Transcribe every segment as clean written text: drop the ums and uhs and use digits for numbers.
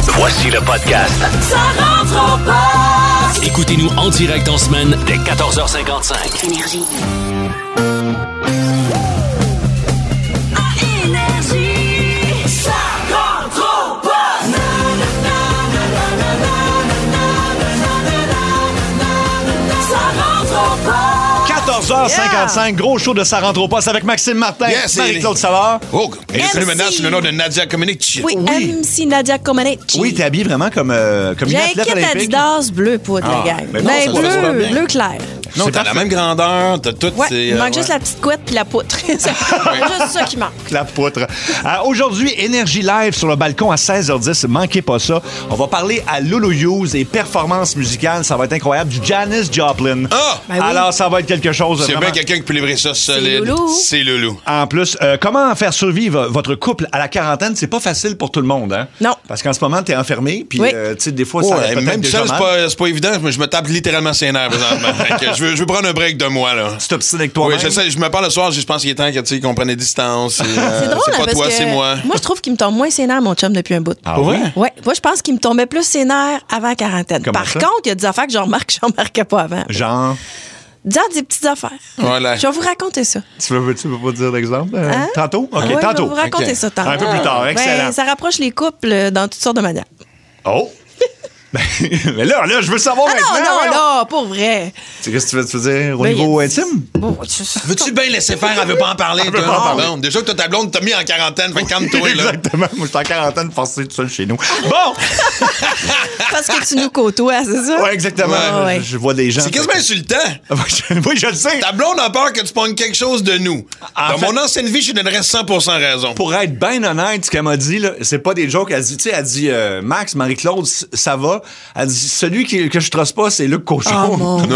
Voici le podcast. Ça rentre au poste. Écoutez-nous en direct en semaine dès 14h55. Énergie. À Énergie. Ça rentre au poste. 14h55, gros show de Ça rentre au poste avec Maxime Martin, Yes, Marie-Claude Savard. Oh, et MC. reconnu maintenant sous le nom de Nadia Comaneci. Oui, MC Nadia Comaneci. Oui, t'es habillé vraiment comme une J'ai un athlète kit olympique. Adidas bleu poudre, Ah, la gang. mais non, ça se passe pas bleu, bien. bleu clair. Non, t'as la même grandeur, t'as tout. Ouais, c'est, il manque juste ouais. la petite couette puis la poutre. C'est juste ça qui manque. La poutre. Aujourd'hui, Énergie Live sur le balcon à 16h10. Manquez pas ça. On va parler à Lulu Hughes et performances musicales. Ça va être incroyable. Du Janis Joplin. Ah! Ben oui. Alors, ça va être quelque chose de C'est vraiment... bien quelqu'un qui peut livrer ça solide. Loulou. C'est Loulou. En plus, comment faire survivre votre couple à la quarantaine? C'est pas facile pour tout le monde, hein? Non. Parce qu'en ce moment, t'es enfermé, puis Oui. tu sais, des fois, ça Ouais, peut-être même déjà ça, mal. c'est pas évident. Je me tape littéralement ses nerfs présentement. Fait que je veux prendre un break de moi, là. Tu t'obstines avec Oui, toi-même. je sais, je me parle le soir, je pense qu'il est temps qu'on prenne des distances. C'est drôle, c'est hein, pas parce toi, que c'est moi. Moi, je trouve qu'il me tombe moins ses nerfs, mon chum, depuis un bout. Ah ouais? Ouais, moi, je pense qu'il me tombait plus ses nerfs avant la quarantaine. Comment Par ça? contre, il y a des affaires que je remarquais pas avant. Genre, Dire des petites affaires. Voilà. Je vais vous raconter ça. tu veux pas dire l'exemple? Hein? Tantôt? OK, Ouais, tantôt. Je vais vous raconter OK. ça tantôt. Un peu plus tard, excellent. Ben, ça rapproche les couples dans toutes sortes de manières. Oh! Mais là, je veux savoir Ah maintenant. non, voyons. non, pour vrai. Qu'est-ce que tu veux dire au Ben, niveau il y a- intime? Bon, Veux-tu bien laisser faire? Elle veut pas en parler. Elle veut toi? pas en parler. Bon, déjà que ta blonde t'a mis en quarantaine, fait que calme-toi, là. Exactement. Moi, je suis en quarantaine forcée tout seul chez nous. Bon! parce que tu nous côtoies, c'est ça? Ouais, exactement. Ouais, ouais. Je vois des gens. C'est quasiment insultant. Oui, je le sais. Ta blonde a peur que tu pognes quelque chose de nous. En Dans fait- mon ancienne vie, je lui donnerais 100% raison. Pour être bien honnête, ce qu'elle m'a dit, là, c'est pas des jokes. Elle dit, tu sais, elle dit, Max, Marie-Claude, ça va. Elle dit, celui que je trosse pas, c'est Luc Cochon. Oh, mon Non.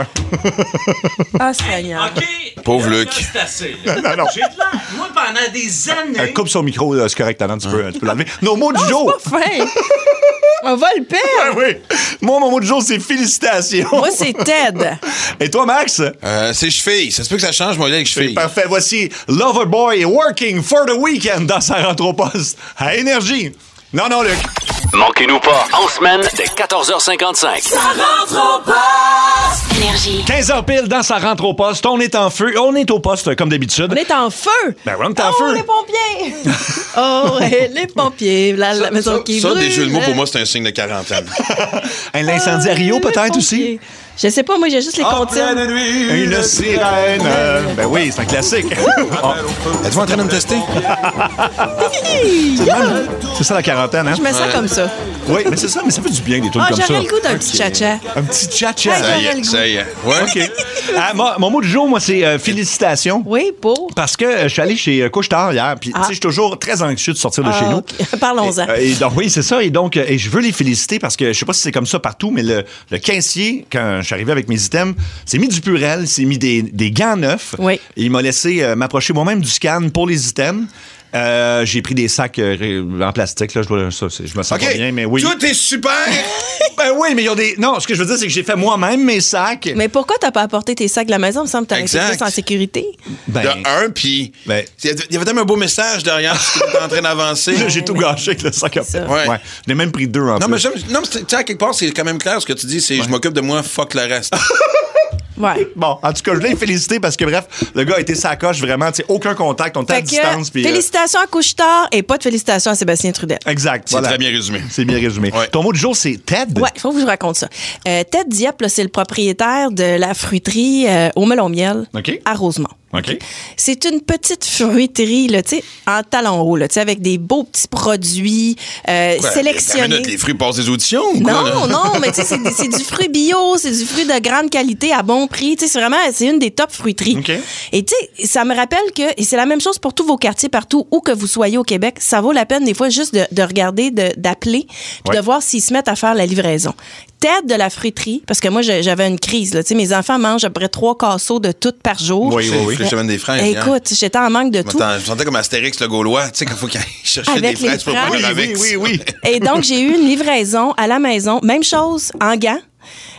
Ah, Seigneur. OK. Pauvre Là, Luc. là, c'est assez. Non, non. J'ai de l'air. Moi, pendant des années. Coupe son micro, là, c'est correct, Talent, tu peux l'enlever. Nos mots du jour. C'est pas fin. On va le perdre. Oui. Moi, mon mot du jour, c'est félicitations. Moi, c'est Ted. Et toi, Max? C'est cheville. Ça se peut que ça change, moi, avec C'est cheville. parfait. Voici Loverboy Working for the Weekend dans sa rentre au poste à Énergie. Non, Luc. Manquez-nous pas en semaine dès 14h55. Ça rentre au poste. Énergie. 15h pile dans sa rentre au poste. On est en feu. On est au poste comme d'habitude. On est en feu. Ben oui, on est en Oh, feu. les pompiers. Oh, les pompiers. La maison qui Ça, brûle. des jeux de mots, pour moi, c'est un signe de quarantaine. L'incendie à Rio, Les peut-être aussi? pompiers. Je sais pas, moi, j'ai juste les comptines. Une sirène. Ben oui, c'est un classique. Êtes-vous en train de me tester? C'est ça la quarantaine, hein? Je me sens comme ça. Oui, mais c'est ça, mais ça fait du bien des trucs Ah, comme ça. j'aurais le goût d'un petit cha-cha. Un petit tcha-tcha. Ouais. Ça y j'aurais le est, goût. ça y est. Ouais. OK. Mon mot du jour, moi, c'est félicitations. Oui, pour. Parce que je suis allé chez Couche-Tard hier, puis tu sais, je suis toujours très anxieux de sortir de chez nous. OK. Parlons-en. Et donc, oui, c'est ça. Et donc, et je veux les féliciter parce que je sais pas si c'est comme ça partout, mais le caissier, quand je suis arrivé avec mes items, s'est mis du purel, s'est mis des gants neufs. Oui. Et il m'a laissé m'approcher moi-même du scan pour les items. J'ai pris des sacs en plastique, là. Je me sens OK. pas bien, mais oui. Tout est super. Ben oui, mais il y a des. Non, ce que je veux dire, c'est que j'ai fait moi-même mes sacs. Mais pourquoi t'as pas apporté tes sacs de la maison? Il me semble que t'aurais été Exact. plus en sécurité. Ben, De un, puis Ben. il y avait tellement un beau message derrière ce que tu es en train d'avancer. là, j'ai tout gâché avec le sac à ça. Ouais. J'en ai même pris deux en Non, plus. mais tu sais, à quelque part, c'est quand même clair ce que tu dis, c'est je m'occupe de moi, fuck le reste. Ouais. Bon, en tout cas, je l'ai félicité parce que, bref, le gars a été sacoche vraiment, tu sais, aucun contact, on était à Fait que, distance. Puis, félicitations à Couche-Tard et pas de félicitations à Sébastien Trudel. exact. C'est très bien résumé. C'est bien résumé. Ouais. Ton mot du jour, c'est Ted. Ouais, il faut que je vous raconte ça. Ted Dieppe, là, c'est le propriétaire de la fruiterie au melon miel OK. à Rosemont. OK. C'est une petite fruiterie, là, tu sais, en talons hauts, là, tu sais, avec des beaux petits produits sélectionnés. Les fruits passent des auditions ou quoi? là? Non, mais tu sais, c'est du fruit bio, c'est du fruit de grande qualité à bon prix. Tu sais, c'est vraiment, c'est une des top fruiteries. OK. Et tu sais, ça me rappelle que, et c'est la même chose pour tous vos quartiers, partout où que vous soyez au Québec, ça vaut la peine des fois juste de regarder, d'appeler, puis Ouais. de voir s'ils se mettent à faire la livraison. Ted de la fruiterie, parce que moi, j'avais une crise, là. Tu sais, mes enfants mangent à peu près 3 casseaux de tout par jour. Oui, oui, oui. Je te demande des fraises. Écoute, j'étais en manque de tout. Je me sentais comme Astérix le Gaulois, tu sais, qu'il faut qu'il aille chercher Avec des fraises les pour fraises. prendre avec. Oui. Et donc, j'ai eu une livraison à la maison. Même chose, en gants.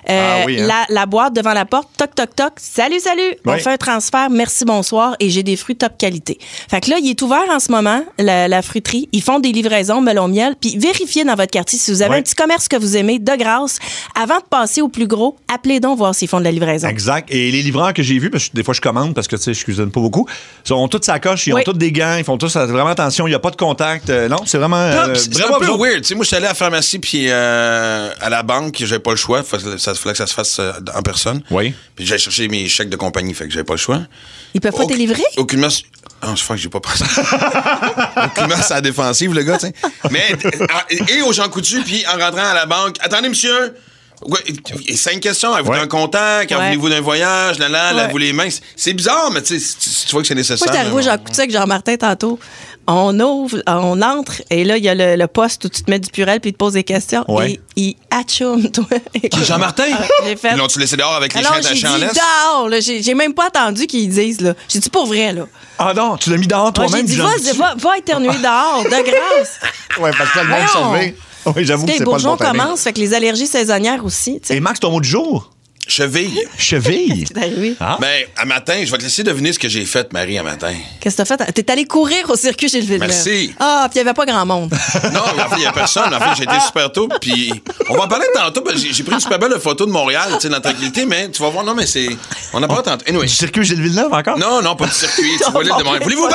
Oui, hein? La boîte devant la porte, toc, toc, toc, salut. On fait un transfert, merci, bonsoir, et j'ai des fruits top qualité. Fait que là, il est ouvert en ce moment, la fruiterie. Ils font des livraisons melon miel. Puis vérifiez dans votre quartier si vous avez un petit commerce que vous aimez, de grâce. Avant de passer au plus gros, appelez donc voir s'ils font de la livraison. Exact. Et les livreurs que j'ai vus, parce que des fois je commande parce que tu sais, je cuisine pas beaucoup, ils ont toutes sa coche, ils ont tous des gants, ils font tous vraiment attention, il n'y a pas de contact. Non, c'est vraiment. C'est un peu weird. Tu sais, moi, je suis allé à la pharmacie puis à la banque, j'avais pas le choix. Fallait que ça se fasse en personne. Oui. Puis j'allais chercher mes chèques de compagnie, fait que j'avais pas le choix. Ils peuvent pas te livrer? Aucunement. Ah, je crois que j'ai pas pensé. Aucunement, c'est à la défensive, le gars, tu sais. Mais, et aux gens coutus, puis en rentrant à la banque, attendez, monsieur. Et 5 questions. Avez-vous un contact? Voulez-vous d'un voyage? Lavez-vous les mains? C'est bizarre, mais tu sais, tu vois que c'est nécessaire. Moi, j'étais arrivé au Jean Coutu avec Jean-Martin tantôt. On ouvre, on entre, et là, il y a le poste où tu te mets du purel puis il te pose des questions. Et il atchoum, toi. Qui, Jean-Martin? J'ai fait. Ils l'ont-tu laissé dehors avec les chiens attachés en laisse? Dehors, là, j'ai même pas attendu qu'ils disent, là. J'ai dit pour vrai, là. Ah non, tu l'as mis dehors toi-même? J'ai dit, va éternuer dehors, de grâce. Oui, parce que le monde sauvé. Oui, j'avoue que c'est pas le bon timing. Les bourgeons commencent, fait que les allergies saisonnières aussi. T'sais. Et Max, ton mot du jour? Cheville. Cheville? Oui. Ah. Ben, à matin, je vais te laisser deviner ce que j'ai fait, Marie, à matin. Qu'est-ce que t'as fait? T'es allé courir au circuit Gilles Villeneuve. Merci. Ah, puis il n'y avait pas grand monde. Non, en fait, il n'y a personne. En fait, j'ai été super tôt. Puis, on va en parler tantôt. J'ai pris une super belle photo de Montréal, tu sais, dans la tranquillité, mais tu vas voir, non, mais c'est. On en parlera tantôt. Anyway. Du circuit Gilles Villeneuve encore? Non, pas du circuit. Tu vois l'île de Montréal. Voulez-vous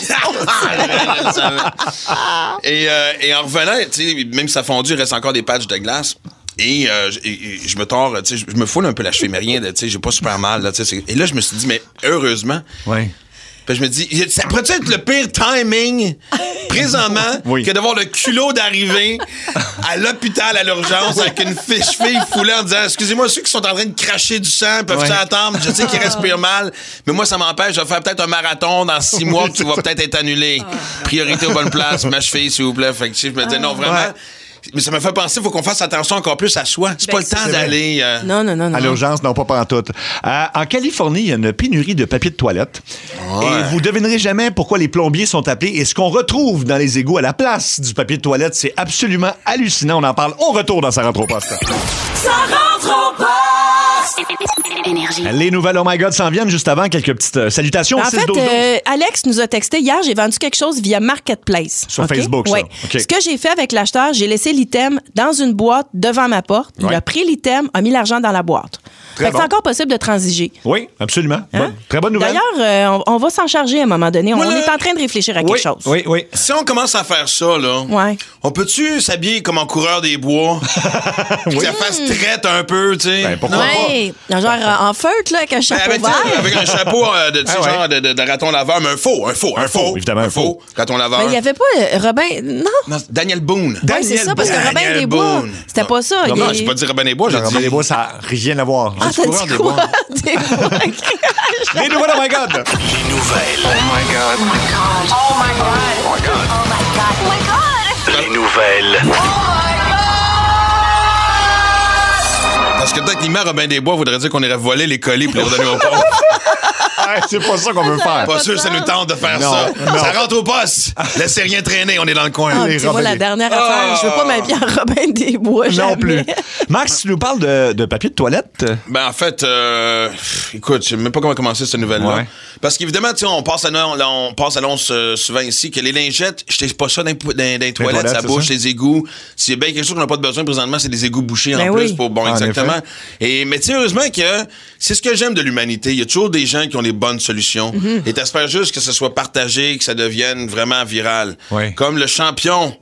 bien? Et en revenant, tu sais, même si ça a fondu, il reste encore des patchs de glace. Et je me tords, tu sais, je me foule un peu la cheville, mais rien de, tu sais, j'ai pas super mal, là, tu sais. Et là, je me suis dit, mais heureusement. Oui. Puis je me dis, ça pourrait être le pire timing présentement que d'avoir le culot d'arriver à l'hôpital à l'urgence avec une cheville foulée en disant, excusez-moi, ceux qui sont en train de cracher du sang peuvent-ils attendre? Je sais qu'ils respirent mal, mais moi, ça m'empêche. Je vais faire peut-être un marathon dans 6 mois qui va peut-être être annulé. Priorité aux bonnes places, ma cheville, s'il vous plaît. Fait que je me dis, non, vraiment. Mais ça me fait penser, il faut qu'on fasse attention encore plus à soi. C'est pas le temps d'aller... Non. À l'urgence, non, pas pantoute. En Californie, il y a une pénurie de papier de toilette. Et vous devinerez jamais pourquoi les plombiers sont appelés. Et ce qu'on retrouve dans les égouts à la place du papier de toilette, c'est absolument hallucinant. On en parle au retour dans Ça rentre au poste. Ça rentre au poste! Énergie. Les nouvelles Oh My God s'en viennent juste avant. Quelques petites salutations. En fait, Alex nous a texté hier, j'ai vendu quelque chose via Marketplace. Sur Facebook, ça. Oui. Okay. Ce que j'ai fait avec l'acheteur, j'ai laissé l'item dans une boîte devant ma porte. Il a pris l'item, a mis l'argent dans la boîte. Fait que c'est encore possible de transiger. Oui, absolument. Hein? Très bonne nouvelle. D'ailleurs, on va s'en charger à un moment donné. On est en train de réfléchir à quelque chose. Oui. Si on commence à faire ça, là, on peut-tu s'habiller comme en coureur des bois? Que ça fasse traite un peu, tu sais? Ben, pourquoi pas? Genre en feutre, là, avec un chapeau vert. Avec un chapeau genre de raton laveur, mais un faux. Évidemment, un faux. Raton laveur. Mais il n'y avait pas Robin... Non, Daniel Boone. Oui, c'est ça, parce que Robin des Bois, c'était pas ça. Non, j'ai pas dit Robin des Bois, j'ai dit... Robin des Bois, ça n'a rien à voir. Ah, t'as dit quoi? Des Bois. Les nouvelles Oh My God! Les nouvelles. Oh my God. Oh my God. Oh my God. Oh my God. Oh my God. Oh my God. Les nouvelles. Parce que techniquement, Robin des Bois voudrait dire qu'on irait voler les colis pour les redonner au pauvres. C'est pas ça qu'on veut faire. Pas sûr que ça nous tente de faire Non. Ça rentre au poste. Laissez rien traîner, on est dans le coin. Ah, c'est moi la dernière affaire. Je veux pas m'habiller en Robin des Bois, jamais. Non plus. Max, tu nous parles de papier de toilette? Ben, en fait, écoute, je sais même pas comment commencer cette nouvelle-là. Ouais. Parce qu'évidemment, tu sais, on passe à l'once souvent ici, que les lingettes, je sais pas ça dans les toilettes, ça bouche, les égouts. S'il y a bien quelque chose qu'on n'a pas de besoin présentement, c'est des égouts bouchés en plus. Bon, exactement. Mais tu sais, heureusement que c'est ce que j'aime de l'humanité. Il y a toujours des gens qui ont les bonnes solutions. Et t'espères juste que ce soit partagé, que ça devienne vraiment viral. Ouais. Comme le champion.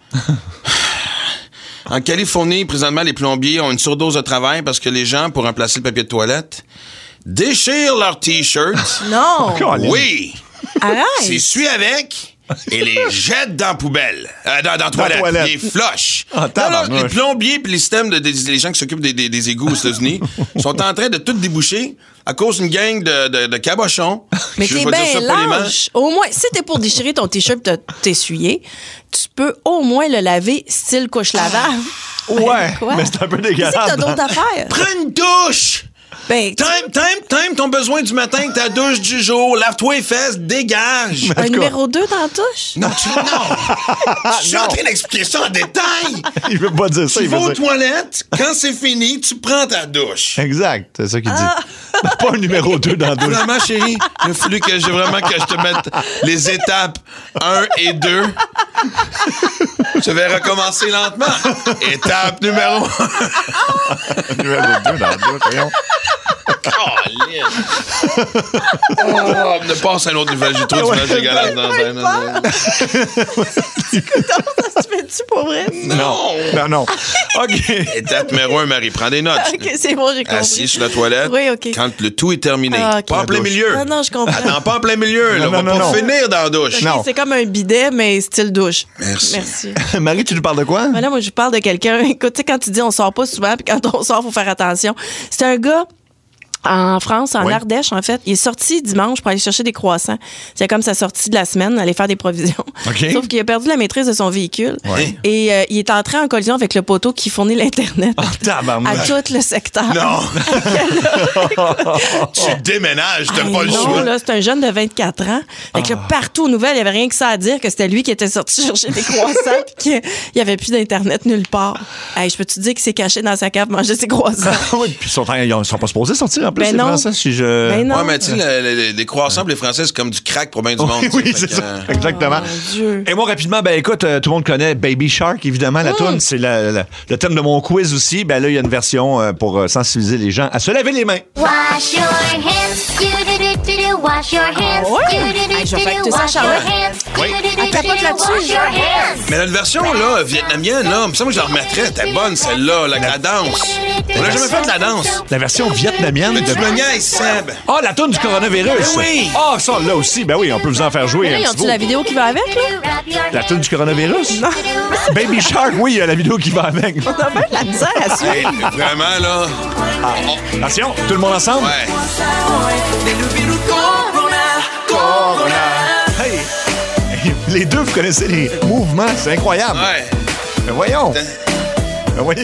En Californie, présentement, les plombiers ont une surdose de travail parce que les gens, pour remplacer le papier de toilette, déchirent leurs T-shirts. Non. Oui. Arrête. S'essuient avec et les jettent dans la poubelle. Dans la toilette. Les flushent. Les plombiers et les systèmes les gens qui s'occupent des égouts aux États-Unis sont en train de tout déboucher à cause d'une gang de cabochons. Mais t'es bien lâche. Au moins, si t'es pour déchirer ton T-shirt et t'essuyer, tu peux au moins le laver style couche lavable. Ouais, mais c'est un peu dégueulasse. Qu'est-ce que t'as d'autre à faire? Prends une douche! Ben, Time ton besoin du matin, ta douche du jour, lave-toi les fesses, dégage. un numéro 2 dans la touche? Non, je suis en train d'expliquer ça en détail. Il veut pas dire ça. Tu Il vas veut aux dire... toilettes, quand c'est fini, tu prends ta douche. Exact, c'est ça qu'il dit. Pas un numéro 2 dans la douche. Vraiment, chérie, il a fallu que je te mette les étapes 1 et 2. Je vais recommencer lentement. Étape numéro 1. Numéro 2 dans la douche, voyons. On ne passe à un autre niveau. J'ai trop d'images dégueulasses dans un. Ça se fait-tu pour vrai? Non. OK. Étape numéro 1, Marie, prends des notes. OK, c'est bon, j'ai compris. Assis sur la toilette. Oui, OK. Quand le tout est terminé. Ah, OK. Pas en plein milieu. Non, je comprends. Attends, pas en plein milieu. Là, Non, on va non. pas finir dans la douche. OK, Non. c'est comme un bidet, mais style douche. Merci. Marie, tu nous parles de quoi? Ben là, moi, je parle de quelqu'un. Écoute, tu sais, quand tu dis on sort pas souvent, puis quand on sort, faut faire attention. C'est un gars en France, en Ardèche, en fait. Il est sorti dimanche pour aller chercher des croissants. C'est comme sa sortie de la semaine, aller faire des provisions. OK. Sauf qu'il a perdu la maîtrise de son véhicule. Ouais. Et il est entré en collision avec le poteau qui fournit l'Internet à tabarnak. tout le secteur. Non. Tu déménages, t'as pas le non, choix. là, c'est un jeune de 24 ans. Fait que là, partout aux nouvelles, il n'y avait rien que ça à dire que c'était lui qui était sorti chercher des croissants puis qu'il n'y avait plus d'Internet nulle part. Hey, je peux-tu dire qu'il s'est caché dans sa cave manger ses croissants? Oui, puis ils sont pas supposés sortir en plus, Ben les non. Français, si je... Ben non. Ouais, mais tu sais, les croissants pour les Français, c'est comme du crack pour bien du monde. Oui, tu sais, c'est fait ça. que, Exactement. Oh, mon Dieu. Et moi, rapidement, ben écoute, tout le monde connaît Baby Shark, évidemment, la toune. C'est le thème de mon quiz aussi. Ben là, il y a une version pour sensibiliser les gens à se laver les mains. Wash your hands, do-do-do-do-do, wash your hands, Hey, je vais faire écouter ça à wash your Charlotte. hands, Elle capote là-dessus. wash your hands. Mais la version là, vietnamienne, là, ça, moi, je la remettrais. T'es bonne, celle-là, la danse. On n'a jamais fait de la danse. La version vietnamienne Mais de... tu me niaises, Seb. Ah, la toune du coronavirus! Ben oui. Ah, ça, là aussi, ben oui, on peut vous en faire jouer Là, un ils petit ont-tu bout. la vidéo qui va avec, là? La toune du coronavirus? Baby Shark, oui, il y a la vidéo qui va avec. On a bien de la misère à suivre. Hey, vraiment, là. Attention, tout le monde ensemble? Ouais. Hey! Les deux, vous connaissez les mouvements, c'est incroyable. Ouais. Ben voyons. Ben oui.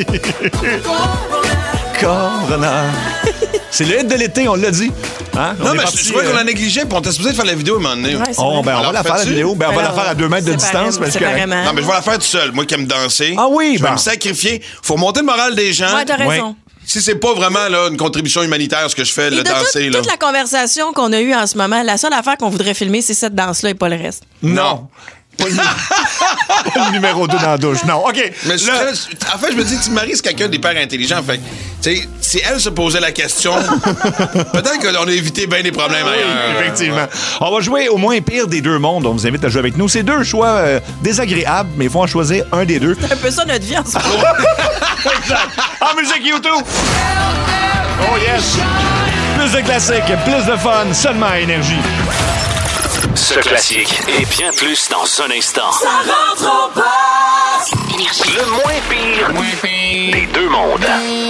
Corona. C'est le hit de l'été, on l'a dit. Hein? Non, mais je crois qu'on l'a négligé, puis on était supposé de faire la vidéo à un moment donné. Ouais, c'est Oh, vrai. ben, on Alors, va la faire, la fais-tu? vidéo. Ben, on va la Alors, faire à 2 mètres de distance. parce que- séparément. Non, mais je vais la faire tout seul. Moi qui aime danser. Ah oui, Je vais bon. me sacrifier. Faut remonter le moral des gens. Ouais, t'as raison. Si c'est pas vraiment là, une contribution humanitaire, ce que je fais, Et le de danser, là. toute la conversation qu'on a eue en ce moment, la seule affaire qu'on voudrait filmer, c'est cette danse-là et pas le reste. Non. Pas le numéro 2 dans la douche. Non, OK. Mais Là- en fait, je me dis, tu Marie, c'est quelqu'un d'hyper intelligent. Fait que, tu sais, si elle se posait la question, peut-être qu'on a évité bien des problèmes ailleurs. Effectivement. On va jouer au moins pire des deux mondes. On vous invite à jouer avec nous. C'est deux choix désagréables, mais il faut en choisir un des deux. C'est un peu ça notre vie en ce moment. En musique YouTube! Oh yes! Plus de classiques, plus de fun, seulement à Énergie. Ce classique et bien plus dans un instant. Ça rentre en passe. Le moins pire des deux mondes.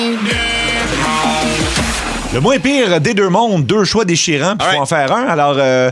Le moins pire des deux mondes, deux choix déchirants, puis il faut Ouais. en faire un. Alors,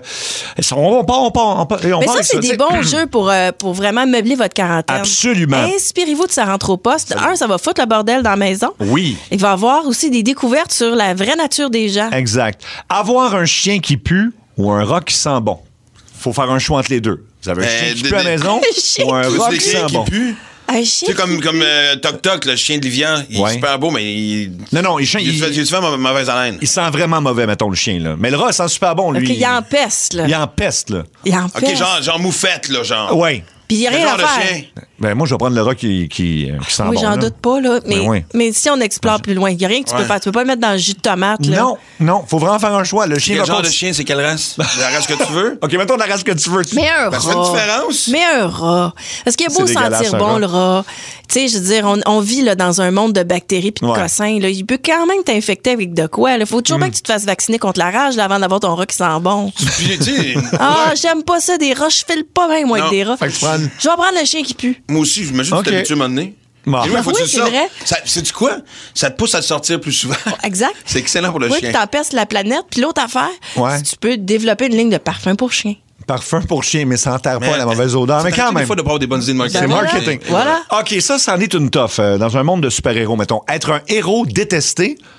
on Mais parle ça, c'est de des bons jeux pour vraiment meubler votre quarantaine. Absolument. Inspirez-vous de Ça rentre au poste. Ça va foutre le bordel dans la maison. Oui. Il va y avoir aussi des découvertes sur la vraie nature des gens. Exact. Avoir un chien qui pue ou un rat qui sent bon. Faut faire un choix entre les deux. Vous avez un chien qui pue à la maison Un chien ou un Tous rat les qui chiens sent qui bon. puent. Un Tu chien. sais, comme Toc Toc, le chien de Livian, il Ouais. est super beau, mais il. Non, Il est souvent mauvaise haleine. il sent vraiment mauvais, mettons, le chien. Là. Mais le rat, il sent super bon, lui. OK, il empeste, là. Il empeste, là. Il empeste. OK, genre moufette, là, genre. Ouais. Puis il n'y a Quel rien genre à de faire. chien? Ben, moi, je vais prendre le rat qui sent Oui, bon. j'en là. doute pas, là. Mais, Ben oui. mais si on explore plus loin, il n'y a rien que tu peux Ouais. faire. Tu peux pas le mettre dans le jus de tomate, là. Non, faut vraiment faire un choix. Le chien Quel va genre pas- de chien, c'est quelle race? La race que tu veux? OK, mettons la race que tu veux. Mais un Ben, rat. ça fait une différence. Mais un rat. Parce qu'il a beau C'est dégueulasse, sentir un bon, rat. le rat. Tu sais, je veux dire, on vit là, dans un monde de bactéries puis de Ouais. cossins. Là. Il peut quand même t'infecter avec de quoi. Il faut toujours bien que tu te fasses vacciner contre la rage là, avant d'avoir ton rat qui sent bon. Puis, tu sais, Ah, j'aime pas ça, des rats. Je file pas bien, moi, Non. avec des rats. Fait que tu prends une- Je vais prendre le chien qui pue. moi aussi, j'imagine que tu OK. t'habitues à un moment donné. Bon. Et moi, faut que Oui, tu c'est sortes. vrai. Sais-tu quoi? Ça te pousse à te sortir plus souvent. Exact. C'est excellent pour le Oui, chien. puis t'empestes la planète. Puis l'autre affaire, Ouais. c'est que tu peux développer une ligne de parfum pour chien. Parfum pour chien, mais ça n'enterre pas Mais- la mauvaise odeur. Mais Ça quand t'arrive même. des fois de pas avoir des bonnes idées de marketing. C'est Ben voilà. marketing. Voilà. OK, ça en est une toffe. Dans un monde de super-héros, mettons. Être un héros détesté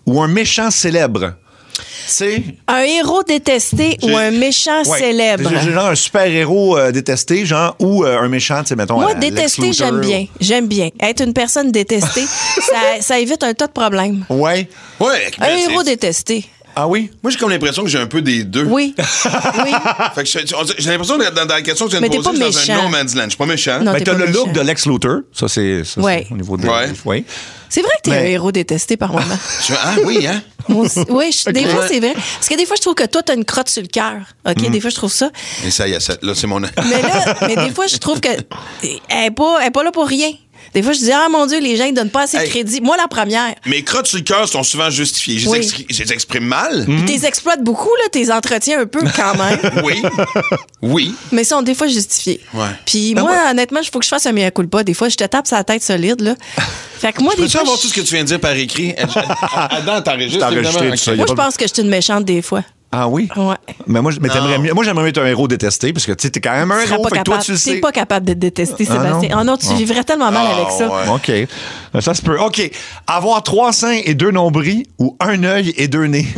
ou un méchant célèbre? C'est un héros détesté ou un méchant célèbre? Genre un super-héros détesté, genre, ou un méchant, tu sais, mettons. Moi, détesté, j'aime bien. J'aime bien. Être une personne détestée, ça évite un tas de problèmes. Ouais. Un héros détesté. Ah oui? Moi, j'ai comme l'impression que j'ai un peu des deux. Oui. Fait que j'ai l'impression que dans la question que tu viens de poser, je suis dans un no man's land. Je suis pas méchant. Non, mais t'as le look de Lex Luthor. Ça, c'est au niveau de... Ouais. C'est vrai que t'es un héros détesté par moment. Oui, hein? Moi aussi. Oui, des fois, c'est vrai. Parce que des fois, je trouve que toi, t'as une crotte sur le cœur. OK? Des fois, je trouve ça. Et ça y est, là, c'est mon... mais des fois, je trouve que elle est pas là pour rien. Des fois, je dis, ah mon Dieu, les gens ne donnent pas assez de crédit. Moi, la première. Mes crottes sur le cœur sont souvent justifiées. Je les exprime mal. Puis t'es exploites beaucoup, là, t'es entretiens un peu quand même. Oui. Mais sont des fois justifiés. Ouais. Puis moi, honnêtement, il faut que je fasse un mea culpa. Des fois, je te tape sur la tête solide, là. Fait que moi, des fois. Peux-tu avoir tout ce que tu viens de dire par écrit? Adam, t'enregistres, évidemment. Moi, je pense que je suis une méchante des fois. Ah oui? Ouais. Mais t'aimerais mieux. Moi, j'aimerais être un héros détesté parce que tu sais, t'es quand même un héros. Fait que toi, tu le sais. T'es pas capable d'être détesté, Sébastien. Oh non, tu vivrais tellement mal avec ça. Ouais. OK. Ça se peut. OK. Avoir 3 seins et 2 nombrils ou un œil et 2 nez?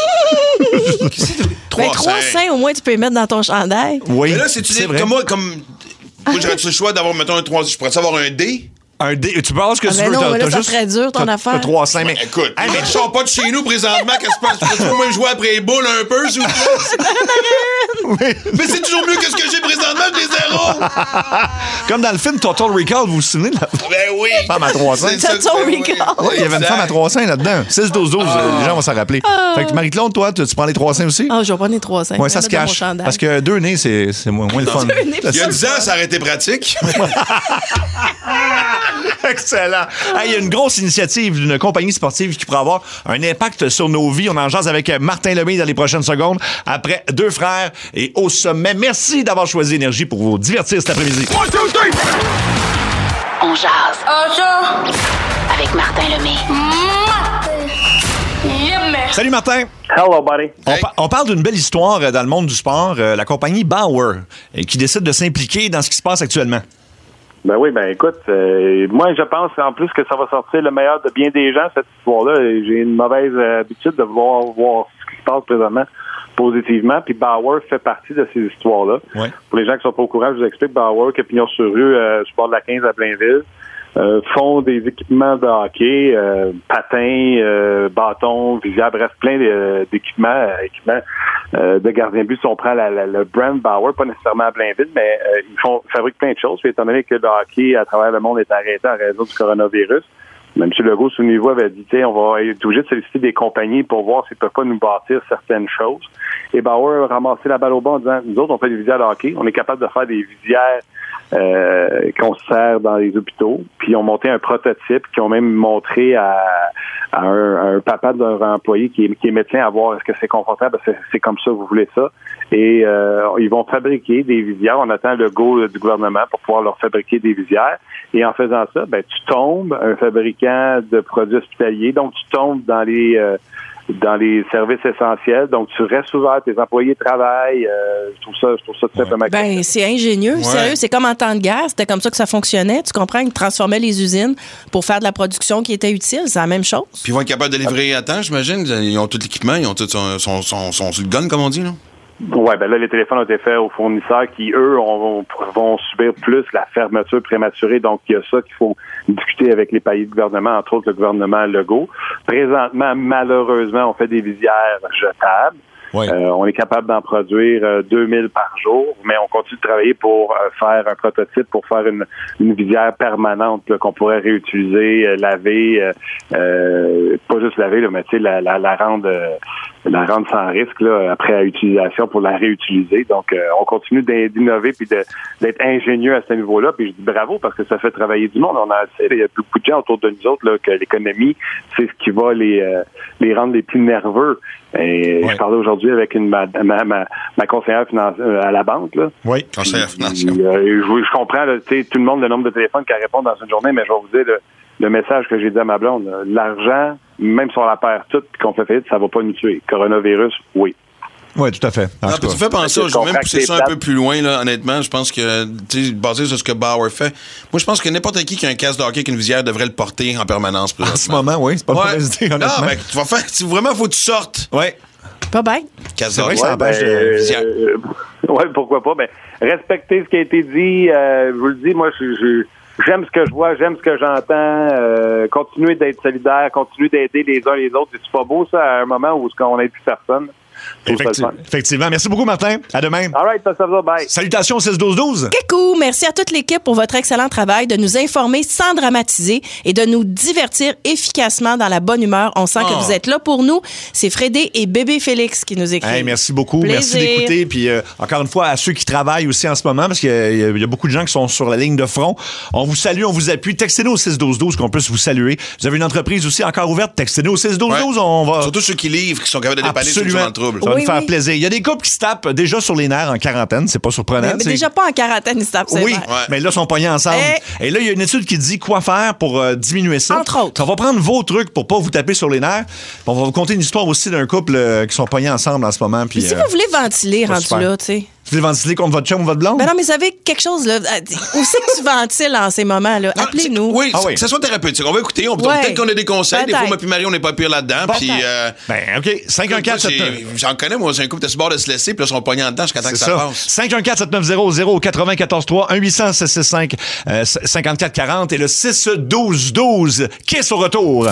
3 seins, au moins, tu peux les mettre dans ton chandail. Oui. Mais là, c'est vrai. Moi, j'aurais-tu le choix d'avoir, mettons, un 3. Je pourrais avoir un D? Un D. Tu peux avoir ce que tu veux. Non, mais là, ça serait dur, ton affaire. T'as 3 seins, mais... Écoute, je sors pas de chez nous présentement. Qu'est-ce que tu peux moins jouer après les boules un peu, s'il vous plaît? Mais c'est toujours mieux que ce que j'ai présentement, je les zéros. Comme dans le film Total Recall, vous vous souvenez de la oui. femme à 3 seins? Total Recall. Oui, il y avait une femme à 3 seins là-dedans. 6-12-12, les gens vont s'en rappeler. Fait que Marie-Claude, toi, tu prends les 3 seins aussi? Ah, je vais prendre les 3 seins. Oui, ça se cache. Parce que 2 nez, c'est moins le fun. Il y a 10 ans, ça aurait été pratique. Excellent. Il y a une grosse initiative d'une compagnie sportive qui pourrait avoir un impact sur nos vies. On en jase avec Martin Lemay dans les prochaines secondes. Après 2 frères et au sommet. Merci d'avoir choisi Énergie pour vous divertir cet après-midi. 1, 2, 3. On jase. Avec Martin Lemay. Salut Martin. Hello, buddy. On parle d'une belle histoire dans le monde du sport. La compagnie Bauer qui décide de s'impliquer dans ce qui se passe actuellement. Ben oui, écoute, moi je pense en plus que ça va sortir le meilleur de bien des gens, cette histoire-là. J'ai une mauvaise habitude de vouloir voir ce qui se passe présentement positivement, puis Bauer fait partie de ces histoires-là. Ouais. Pour les gens qui sont pas au courant, je vous explique, Bauer, qui est pignon sur rue, sur le bord de la 15 à Blainville, font des équipements de hockey, patins, bâtons, visières, bref, plein d'équipements de gardien de but. Si on prend le brand Bauer, pas nécessairement à Blainville, mais ils fabriquent plein de choses. Puis étant donné que le hockey à travers le monde est arrêté en raison du coronavirus, M. Legault, souvenez-vous, avait dit, on va être obligé de solliciter des compagnies pour voir s'ils peuvent pas nous bâtir certaines choses. Et Bauer a ramassé la balle au bon en disant, nous autres, on fait des visières de hockey, on est capable de faire des visières qu'on sert dans les hôpitaux, puis ils ont monté un prototype, qui ont même montré à un papa d'un employé qui est médecin à voir est-ce que c'est confortable, c'est comme ça, vous voulez ça. Et ils vont fabriquer des visières. On attend le go du gouvernement pour pouvoir leur fabriquer des visières. Et en faisant ça, tu tombes un fabricant de produits hospitaliers, donc tu tombes dans les services essentiels, donc tu restes ouvert, tes employés travaillent. Je trouve ça tout simplement. C'est ingénieux, sérieux. C'est comme en temps de guerre, c'était comme ça que ça fonctionnait. Tu comprends? Ils transformaient les usines pour faire de la production qui était utile. C'est la même chose. Puis ils vont être capables de livrer à temps, j'imagine. Ils ont tout l'équipement, ils ont tout sont sur le gun, comme on dit, là. Ouais, là, les téléphones ont été faits aux fournisseurs qui, eux, vont subir plus la fermeture prématurée. Donc, il y a ça qu'il faut discuter avec les paliers de gouvernement, entre autres le gouvernement Legault. Présentement, malheureusement, on fait des visières jetables. Oui. On est capable d'en produire 2000 par jour, mais on continue de travailler pour faire un prototype, pour faire une visière permanente là, qu'on pourrait réutiliser, laver, pas juste laver, là, mais tu sais, la rendre sans risque là, après utilisation pour la réutiliser. Donc, on continue d'innover puis d'être ingénieux à ce niveau-là. Puis je dis bravo parce que ça fait travailler du monde. Il y a beaucoup de gens autour de nous autres là, que l'économie, c'est ce qui va les rendre les plus nerveux. Et je parlais aujourd'hui avec ma conseillère financière à la banque. Là. Oui, conseillère financière. Je comprends là, tout le monde le nombre de téléphones qu'elle répond dans une journée, mais je vais vous dire le message que j'ai dit à ma blonde. L'argent, même si on la perd toute et qu'on fait faillite, ça va pas nous tuer. Coronavirus, oui. Oui, tout à fait. Non, tu fais penser, je vais même pousser ça un peu plus loin, là, honnêtement. Je pense que, basé sur ce que Bauer fait, moi, je pense que n'importe qui a un casque de hockey avec une visière devrait le porter en permanence. En ce moment, oui, c'est pas une mauvaise idée, honnêtement. Non, mais tu vas faire, vraiment, faut que tu sortes. Oui. Pas bête. C'est vrai que ça empêche de visière. Oui, pourquoi pas. Ben, respectez ce qui a été dit. Je vous le dis, moi, j'aime ce que je vois, j'aime ce que j'entends. Continuez d'être solidaires, continuez d'aider les uns les autres. C'est pas beau, ça, à un moment où on n'aide plus personne. Effectivement. Merci beaucoup, Martin. À demain. All right, ça va, bye. Salutations 6-12-12. Coucou, merci à toute l'équipe pour votre excellent travail de nous informer sans dramatiser et de nous divertir efficacement dans la bonne humeur. On sent que vous êtes là pour nous. C'est Frédé et Bébé Félix qui nous écrivent. Hey, merci beaucoup. Plaisir. Merci d'écouter. Puis encore une fois, à ceux qui travaillent aussi en ce moment, parce qu'il y a beaucoup de gens qui sont sur la ligne de front. On vous salue, on vous appuie. Textez-nous au 6-12-12 qu'on puisse vous saluer. Vous avez une entreprise aussi encore ouverte. Textez-nous au 6-12-12. Ouais. On va... Surtout ceux qui livrent, qui sont capables de dépanner ceux qui sont dans le trouble. Ça va nous faire plaisir. Il y a des couples qui se tapent déjà sur les nerfs en quarantaine. C'est pas surprenant. Mais déjà pas en quarantaine, ils se tapent. Oui, mais là, ils sont pognés ensemble. Et là, il y a une étude qui dit quoi faire pour diminuer ça. Entre autres. On va prendre vos trucs pour pas vous taper sur les nerfs. On va vous conter une histoire aussi d'un couple qui sont pognés ensemble en ce moment. Puis, si vous voulez ventiler, rendu là, tu sais. Vous voulez ventiler contre votre chum ou votre blonde? Ben non, mais vous avez quelque chose, là. Où c'est que tu ventiles en ces moments-là? Appelez-nous. Oui, que ce soit thérapeutique. On va écouter. Peut-être qu'on a des conseils. Des fois, moi puis Marie, on n'est pas pire là-dedans. Puis, OK. 514. J'en connais, moi. C'est un couple de ce bord de se laisser, puis là, ils sont pognés en dedans jusqu'à temps que ça passe. 514-790-0943-1866-5440 et le 6-12-12. Kiss au retour.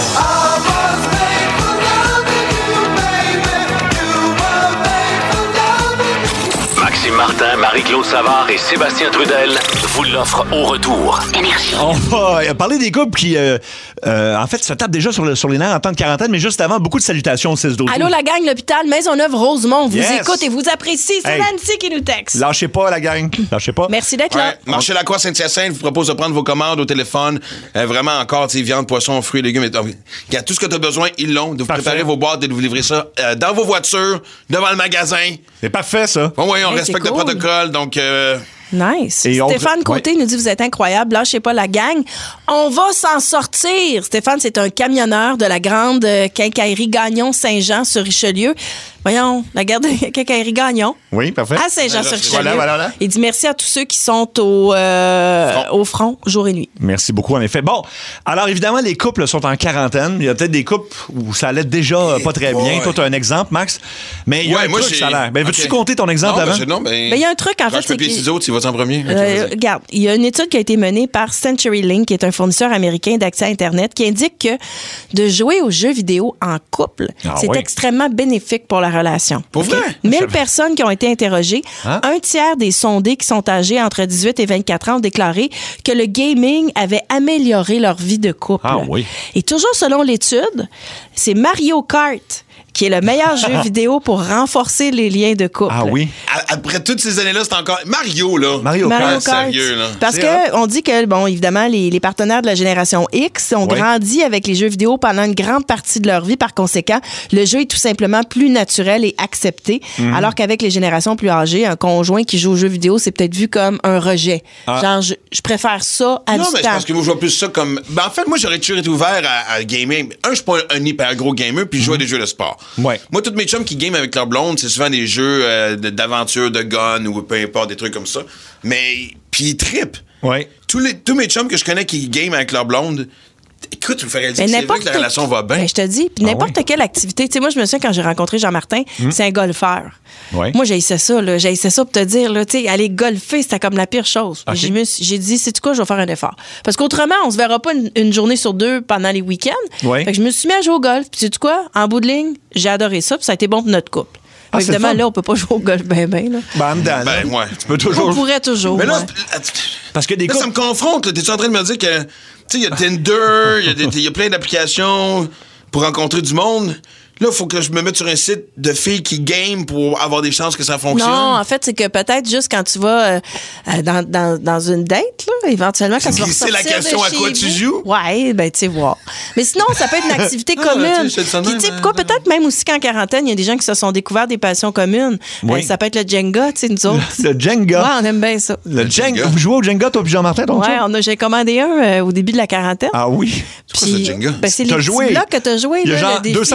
Maxime Martin, Marie-Claude Savard et Sébastien Trudel vous l'offrent au retour. On va parler des couples qui, en fait, se tapent déjà sur les nerfs en temps de quarantaine, mais juste avant, beaucoup de salutations au 6-12. Allô, la gang, l'hôpital Maisonneuve-Rosemont vous écoute et vous apprécie. C'est Nancy qui nous texte. Lâchez pas, la gang. Lâchez pas. Merci d'être là. Marché Lacroix Saint-Hyacinthe vous propose de prendre vos commandes au téléphone. Vraiment encore, viande, poisson, fruits, légumes. Il y a tout ce que tu as besoin, ils l'ont. De vous préparer vos boîtes et de vous livrer ça dans vos voitures, devant le magasin. C'est parfait, ça. Oui, on respecte le protocole, donc... Nice. Et Stéphane Côté nous dit vous êtes incroyable, lâchez pas la gang. On va s'en sortir. Stéphane, c'est un camionneur de la grande quincaillerie Gagnon Saint-Jean sur Richelieu. Voyons, la garde quincaillerie Gagnon. Oui, parfait. À Saint-Jean-sur-Richelieu. Voilà. Il dit merci à tous ceux qui sont au front jour et nuit. Merci beaucoup, en effet. Bon, alors évidemment, les couples sont en quarantaine. Il y a peut-être des couples où ça allait déjà pas très bien. Toi, tu as un exemple, Max. Mais il y a un truc, ça a l'air. Ben, veux-tu compter ton exemple avant? Non, il y a un truc, en fait. Je peux pied ciseaux, tu vas en premier. Regarde, il y a une étude qui a été menée par CenturyLink, qui est un fournisseur américain d'accès à Internet, qui indique que de jouer aux jeux vidéo en couple, c'est extrêmement bénéfique pour la relation. Pour vrai? 1000 personnes qui ont été interrogées, un tiers des sondés qui sont âgés entre 18 et 24 ans ont déclaré que le gaming avait amélioré leur vie de couple. Ah oui. Et toujours selon l'étude, c'est Mario Kart qui est le meilleur jeu vidéo pour renforcer les liens de couple. Ah oui? Après toutes ces années-là, c'est encore... Mario Kart. Sérieux, là. Parce que on dit que, bon, évidemment, les partenaires de la génération X ont grandi avec les jeux vidéo pendant une grande partie de leur vie. Par conséquent, le jeu est tout simplement plus naturel et accepté. Alors qu'avec les générations plus âgées, un conjoint qui joue aux jeux vidéo, c'est peut-être vu comme un rejet. Genre, je préfère ça à du temps. Non, mais je pense que moi, je vois plus ça comme... Ben, en fait, moi, j'aurais toujours été ouvert à gaming. Je suis pas un hyper gros gamer, puis je joue à des jeux de sport. Ouais. Moi, tous mes chums qui game avec leur blonde, c'est souvent des jeux d'aventure, de gun ou peu importe, des trucs comme ça. Mais, puis ils trippent. Ouais. Tous mes chums que je connais qui game avec leur blonde, écoute, tu me fais réaliser que c'est vrai que la relation va bien. Ben, je te dis, puis n'importe quelle activité. Tu sais, moi, je me souviens quand j'ai rencontré Jean-Martin, c'est un golfeur. Ouais. Moi, j'haïssais ça, là. J'haïssais ça pour te dire, là, tu sais, aller golfer, c'était comme la pire chose. Okay. J'ai dit, sais-tu quoi, je vais faire un effort. Parce qu'autrement, on se verra pas une journée sur deux pendant les week-ends. Ouais. Fait que je me suis mis à jouer au golf. Puis sais-tu quoi? En bout de ligne, j'ai adoré ça, puis ça a été bon pour notre couple. Évidemment, là, on peut pas jouer au golf ben. Ouais. Tu peux toujours. On pourrait toujours. Mais là, parce que des ça me confronte. T'es-tu en train de me dire que, tu sais, il y a Tinder, il y a plein d'applications pour rencontrer du monde. Là, il faut que je me mette sur un site de filles qui game pour avoir des chances que ça fonctionne. Non, en fait, c'est que peut-être juste quand tu vas dans une date, là, éventuellement, quand tu vas ressortir la question à quoi tu joues? Ouais, ben tu sais, voir. Mais sinon, ça peut être une activité commune. Puis tu sais, pourquoi peut-être même aussi qu'en quarantaine, il y a des gens qui se sont découverts des passions communes. Oui. Ça peut être le Jenga, tu sais, nous autres. Le Jenga? Ouais, on aime bien ça. Le Jenga. Vous jouez au Jenga, toi puis Jean-Martin, donc? Ouais, j'ai commandé un au début de la quarantaine. Ah oui? C'est quoi ce Jenga? Ben, c'est les petits blocs que t'as joué. Il y a là, genre 250 000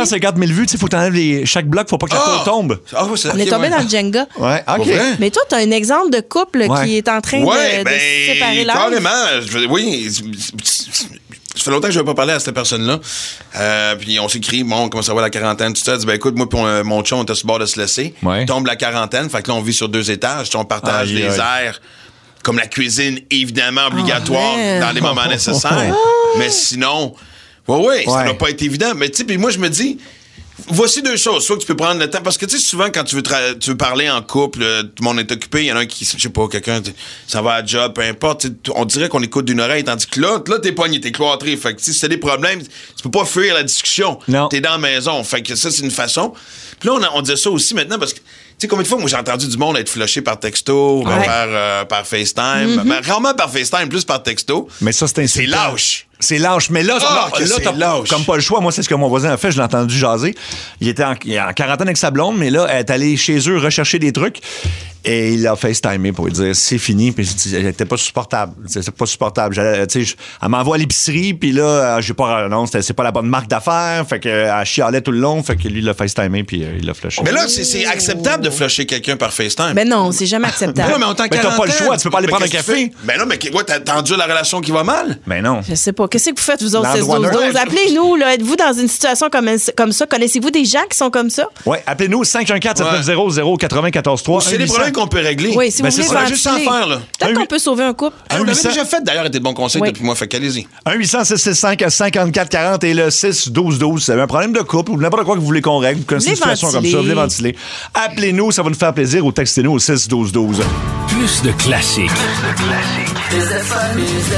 belle vue. Tu sais, faut que t'enlèves chaque bloc, faut pas que la tour tombe. On est tombé dans le Jenga. Ouais, OK. Mais toi, t'as un exemple de couple qui est en train de se séparer là. Carrément. Oui. Ça fait longtemps que je n'avais pas parlé à cette personne-là. Puis on s'écrit, bon, comment ça va la quarantaine, tout ça. Elle dit, ben écoute, moi et mon chum, on était sur le bord de se laisser. Ouais. Tombe la quarantaine, fait que là, on vit sur 2 étages. On partage les airs, comme la cuisine, évidemment, obligatoire dans les moments nécessaires. Mais sinon, ça n'a pas été évident. Mais tu sais, puis moi, je me dis, voici 2 choses. Soit que tu peux prendre le temps, parce que tu sais, souvent, quand tu veux parler en couple, tout le monde est occupé, il y en a un qui, je sais pas, quelqu'un, ça va à job, peu importe, on dirait qu'on écoute d'une oreille, tandis que là t'es pogné, t'es cloîtré. Fait que si t'as des problèmes, tu peux pas fuir la discussion. Non. T'es dans la maison. Fait que ça, c'est une façon. Puis là, on disait ça aussi maintenant, parce que, tu sais, combien de fois, moi, j'ai entendu du monde être flushé par texto, par FaceTime. Mais rarement par FaceTime, plus par texto. Mais ça, c'est lâche. C'est lâche. Mais là, t'as comme pas le choix. Moi, c'est ce que mon voisin a fait. Je l'ai entendu jaser. Il était en quarantaine avec sa blonde, mais là, elle est allée chez eux rechercher des trucs. Et il a FaceTimé pour lui dire c'est fini. Puis elle était pas supportable. C'est pas supportable. Elle m'envoie à l'épicerie, puis là, j'ai pas. Non, c'est pas la bonne marque d'affaires. Fait qu'elle chialait tout le long. Fait que lui, il l'a FaceTimé, puis il l'a flushé. Mais là, c'est acceptable de flusher quelqu'un par FaceTime. Mais non, c'est jamais acceptable. mais t'as pas le choix. Tu peux pas aller prendre un café. Mais non, mais t'as entendu la relation qui va mal. Mais non. Je sais pas. Qu'est-ce que vous faites, vous autres, 16-12-12? Appelez-nous, là. Êtes-vous dans une situation comme ça? Connaissez-vous des gens qui sont comme ça? Oui, appelez-nous 514-790-0943. C'est des problèmes qu'on peut régler. Oui, si vous voulez ventiler. Juste sans faire, là. Peut-être qu'on peut sauver un couple. On l'avait déjà fait, d'ailleurs, était de bons conseils depuis moi. Fait qu'allez-y. 1-800-665-5440 et le 6-12-12. Si vous avez un problème de couple ou n'importe quoi que vous voulez qu'on règle, vous connaissez une situation comme ça, vous voulez ventiler. Appelez-nous, ça va nous faire plaisir ou textez-nous au 6-12-12. Plus de classiques. Plus de fun.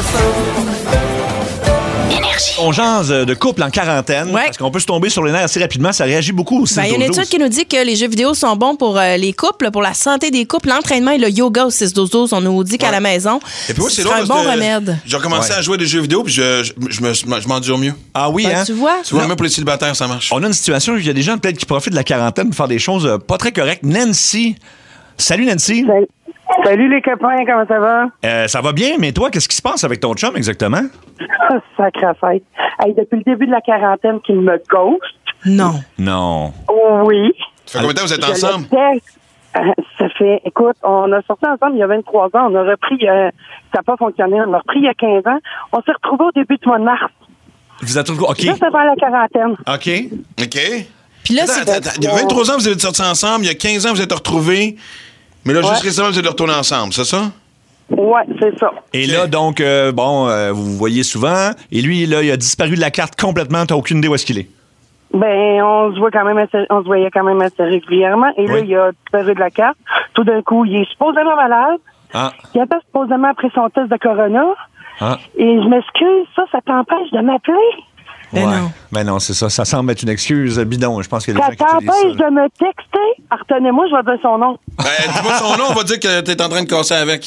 Énergie. On jase de couple en quarantaine parce qu'on peut se tomber sur les nerfs assez rapidement. Ça réagit beaucoup au 6-12-12. Il y a une étude qui nous dit que les jeux vidéo sont bons pour les couples, pour la santé des couples, l'entraînement et le yoga au 6-12-12. On nous dit qu'à la maison, et puis moi, c'est un bon remède. J'ai recommencé à jouer des jeux vidéo puis je m'endure mieux. Ah oui, hein? Tu vois? Même pour les célibataires, ça marche. On a une situation où il y a des gens peut-être qui profitent de la quarantaine pour faire des choses pas très correctes. Nancy. Salut, Nancy. Salut les copains, comment ça va? Ça va bien, mais toi, qu'est-ce qui se passe avec ton chum exactement? Sacré fête. Hey, depuis le début de la quarantaine, qu'il me ghost. Non. Oui. Ça fait combien de temps vous êtes ensemble? Ça fait, écoute, on a sorti ensemble il y a 23 ans. On a repris, ça n'a pas fonctionné. On a repris il y a 15 ans. On s'est retrouvés au début du mois de mars. Vous êtes OK. Juste avant la quarantaine. OK. Puis là, il y a 23 ans, vous êtes sortis ensemble. Il y a 15 ans, vous êtes retrouvés. Mais là, juste récemment, vous êtes retournés ensemble, c'est ça? Ouais, c'est ça. Et là, donc, vous vous voyez souvent. Et lui, là, il a disparu de la carte complètement. T'as aucune idée où est-ce qu'il est? Ben, on se voyait quand même assez régulièrement. Et là, il a disparu de la carte. Tout d'un coup, il est supposément malade. Il a pas supposément après son test de corona. Et je m'excuse, ça t'empêche de m'appeler? Ben non, c'est ça. Ça semble être une excuse bidon. Je pense que ça t'empêche de me texter? Retenez-moi, je vais dire son nom. Dis-moi son nom, on va dire que t'es en train de casser avec.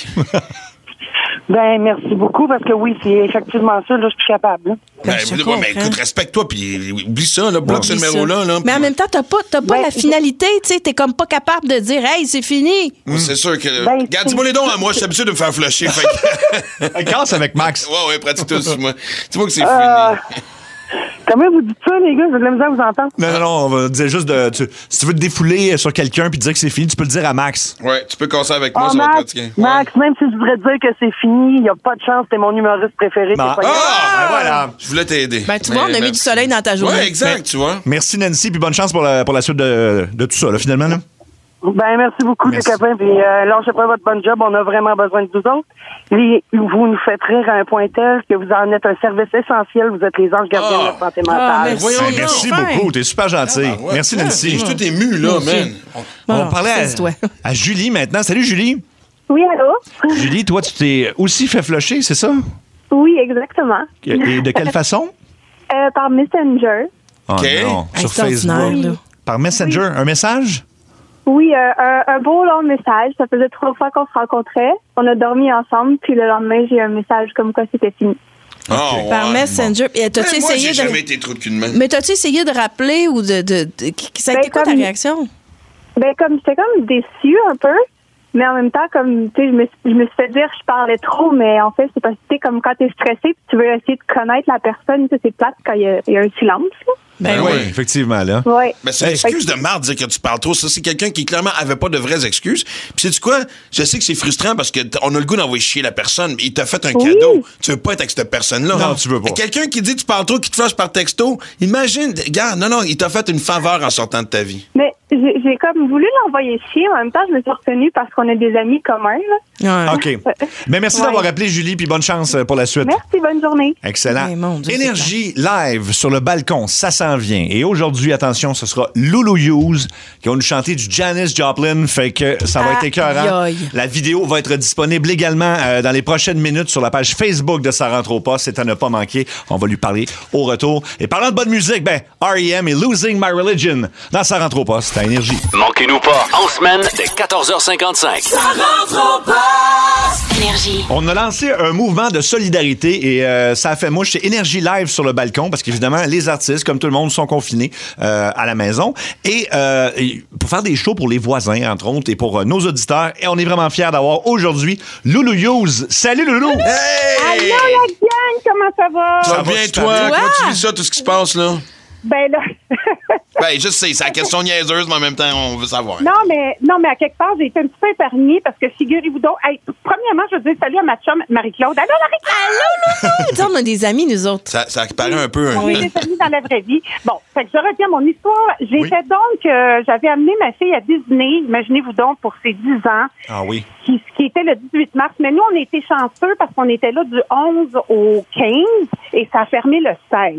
Ben, merci beaucoup, parce que oui, c'est effectivement ça, là, je suis capable. Mais écoute, respecte-toi, puis oublie ça, là, bloque ce numéro-là. Là, mais en même temps, t'as pas la finalité, tu sais, t'es comme pas capable de dire, hey, c'est fini. C'est sûr que. Regarde, dis-moi les dons à moi, je suis habitué de me faire flusher. Casse avec Max. Ouais, pratique tout sur moi. Dis-moi que c'est fini. Comment vous dites ça, les gars? J'ai de la misère à vous entendre. Non, on va dire juste si tu veux te défouler sur quelqu'un puis dire que c'est fini, tu peux le dire à Max. Ouais, tu peux casser avec moi, ça va pratiquer. Max, même si je voudrais dire que c'est fini, il n'y a pas de chance, t'es mon humoriste préféré. Ben voilà. Je voulais t'aider. Ben, tu vois, on a mis du soleil dans ta journée. Ouais, exact, tu vois. Merci, Nancy, puis bonne chance pour la suite de tout ça, là, finalement, là. Ben, merci beaucoup, les copains. Puis, lâchez pas votre bon job. On a vraiment besoin de vous autres. Vous nous faites rire à un point tel que vous en êtes un service essentiel. Vous êtes les anges gardiens de notre santé mentale. Merci beaucoup. T'es super gentil. Merci, Nancy. Je suis tout ému, là, man. On parlait à Julie maintenant. Salut, Julie. Oui, allô? Julie, toi, tu t'es aussi fait flusher, c'est ça? Oui, exactement. Et de quelle façon? Par Messenger. Oh non, sur Facebook. Par Messenger, un message? Oui, un beau long message. Ça faisait 3 fois qu'on se rencontrait. On a dormi ensemble, puis le lendemain, j'ai eu un message comme quoi c'était fini. Par Messenger. Et t'as-tu essayé j'ai jamais été trop de cul de main. Mais t'as-tu essayé de rappeler ou de ça a été quoi ta réaction? Ben, j'étais comme déçue un peu. Mais en même temps, comme, tu sais, je me suis fait dire que je parlais trop, mais en fait, c'est parce que, comme quand t'es stressé puis tu veux essayer de connaître la personne, c'est plate quand il y a un silence, là. Ben oui, effectivement, là. Oui. Mais c'est une excuse de marde de dire que tu parles trop. Ça, c'est quelqu'un qui, clairement, avait pas de vraies excuses. Puis, sais-tu quoi? Je sais que c'est frustrant parce qu'on a le goût d'envoyer chier la personne, mais il t'a fait un cadeau. Tu veux pas être avec cette personne-là. Non, tu veux pas. Quelqu'un qui dit tu parles trop, qui te flash par texto, imagine, regarde, non, il t'a fait une faveur en sortant de ta vie. Mais j'ai comme voulu l'envoyer chier. En même temps, je me suis retenue parce qu'on a des amis communs, là. OK. Mais merci d'avoir appelé, Julie, puis bonne chance pour la suite. Merci, bonne journée. Excellent. Hey, mon Dieu, Énergie live sur le balcon, ça s'en vient. Et aujourd'hui, attention, ce sera Lulu Hughes qui va nous chanter du Janis Joplin. Fait que ça va être écœurant. Aïe. La vidéo va être disponible également dans les prochaines minutes sur la page Facebook de Ça rentre au poste. C'est à ne pas manquer. On va lui parler au retour. Et parlant de bonne musique, R.E.M. et Losing My Religion dans Ça rentre au poste à Énergie. Manquez-nous pas, en semaine, dès 14h55. Ça rentre au poste. Énergie. On a lancé un mouvement de solidarité et ça a fait mouche. C'est Énergie live sur le balcon parce qu'évidemment, les artistes, comme tout le monde, sont confinés à la maison. Et pour faire des shows pour les voisins, entre autres, et pour nos auditeurs. Et on est vraiment fiers d'avoir aujourd'hui Lulu Hughes. Salut, Loulou! Hey! Allô, la gang, comment ça va? Ça va bien, super toi? bien. Comment tu vis ça, tout ce qui se passe, là? Ben là. Je sais, c'est la question niaiseuse, mais en même temps, on veut savoir. Non, mais à quelque part, j'ai été un petit peu épargnée parce que figurez-vous donc. Hey, premièrement, je veux dire salut à ma chum Marie-Claude. Allô, Marie-Claude! Allô, Loulou! On a des amis, nous autres. Ça paraît un peu. On est des amis dans la vraie vie. Bon, fait que je reviens à mon histoire. J'avais amené ma fille à Disney, imaginez-vous donc, pour ses 10 ans. Ah oui. Qui était le 18 mars. Mais nous, on était chanceux parce qu'on était là du 11 au 15 et ça a fermé le 16.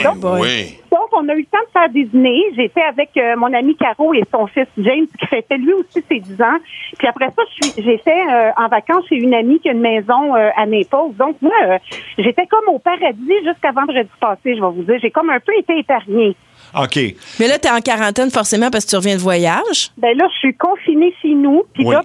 Oui. Donc, on a eu le temps de faire Disney. J'étais avec mon ami Caro et son fils James qui fêtait lui aussi ses 10 ans. Puis après ça, j'étais en vacances chez une amie qui a une maison à Naples. Donc, moi, j'étais comme au paradis jusqu'à vendredi passé, je vais vous dire. J'ai comme un peu été épargnée. OK. Mais là, t'es en quarantaine forcément parce que tu reviens de voyage. Ben là, je suis confinée chez nous. Puis là,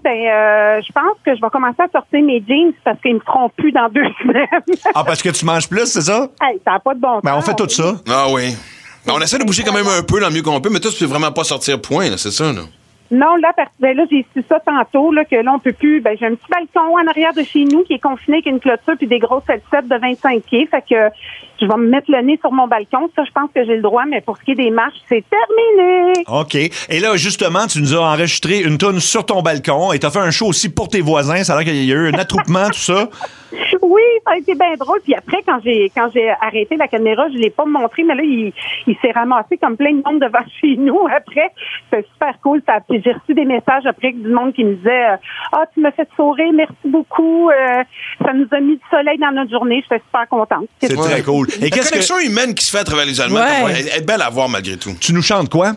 je pense que je vais commencer à sortir mes jeans parce qu'ils me feront plus dans 2 semaines. Ah, parce que tu manges plus, c'est ça? Hey, ça n'a pas de bon sens. Ben, on fait tout ça. Ah oui. On essaie de bouger quand même un peu, le mieux qu'on peut, mais toi, tu peux vraiment pas sortir point, là, c'est ça, là? Non, là, j'ai su ça tantôt, là, que là, on peut plus. Ben, j'ai un petit balcon en arrière de chez nous qui est confiné avec une clôture puis des grosses seltzettes de 25 pieds. Fait que je vais me mettre le nez sur mon balcon. Ça, je pense que j'ai le droit, mais pour ce qui est des marches, c'est terminé. OK. Et là, justement, tu nous as enregistré une toune sur ton balcon et t'as fait un show aussi pour tes voisins. Ça a l'air qu'il y a eu un attroupement, tout ça. Oui, ça a été bien drôle. Puis après, quand j'ai arrêté la caméra, je l'ai pas montré, mais là, il s'est ramassé comme plein de monde devant chez nous. Après, c'est super cool. J'ai reçu des messages après du monde qui me disait tu m'as fait sourire, merci beaucoup. Ça nous a mis du soleil dans notre journée. J'étais super contente. C'est très cool. Et la connexion humaine qui se fait à travers les Allemands, elle est belle à voir malgré tout. Tu nous chantes quoi?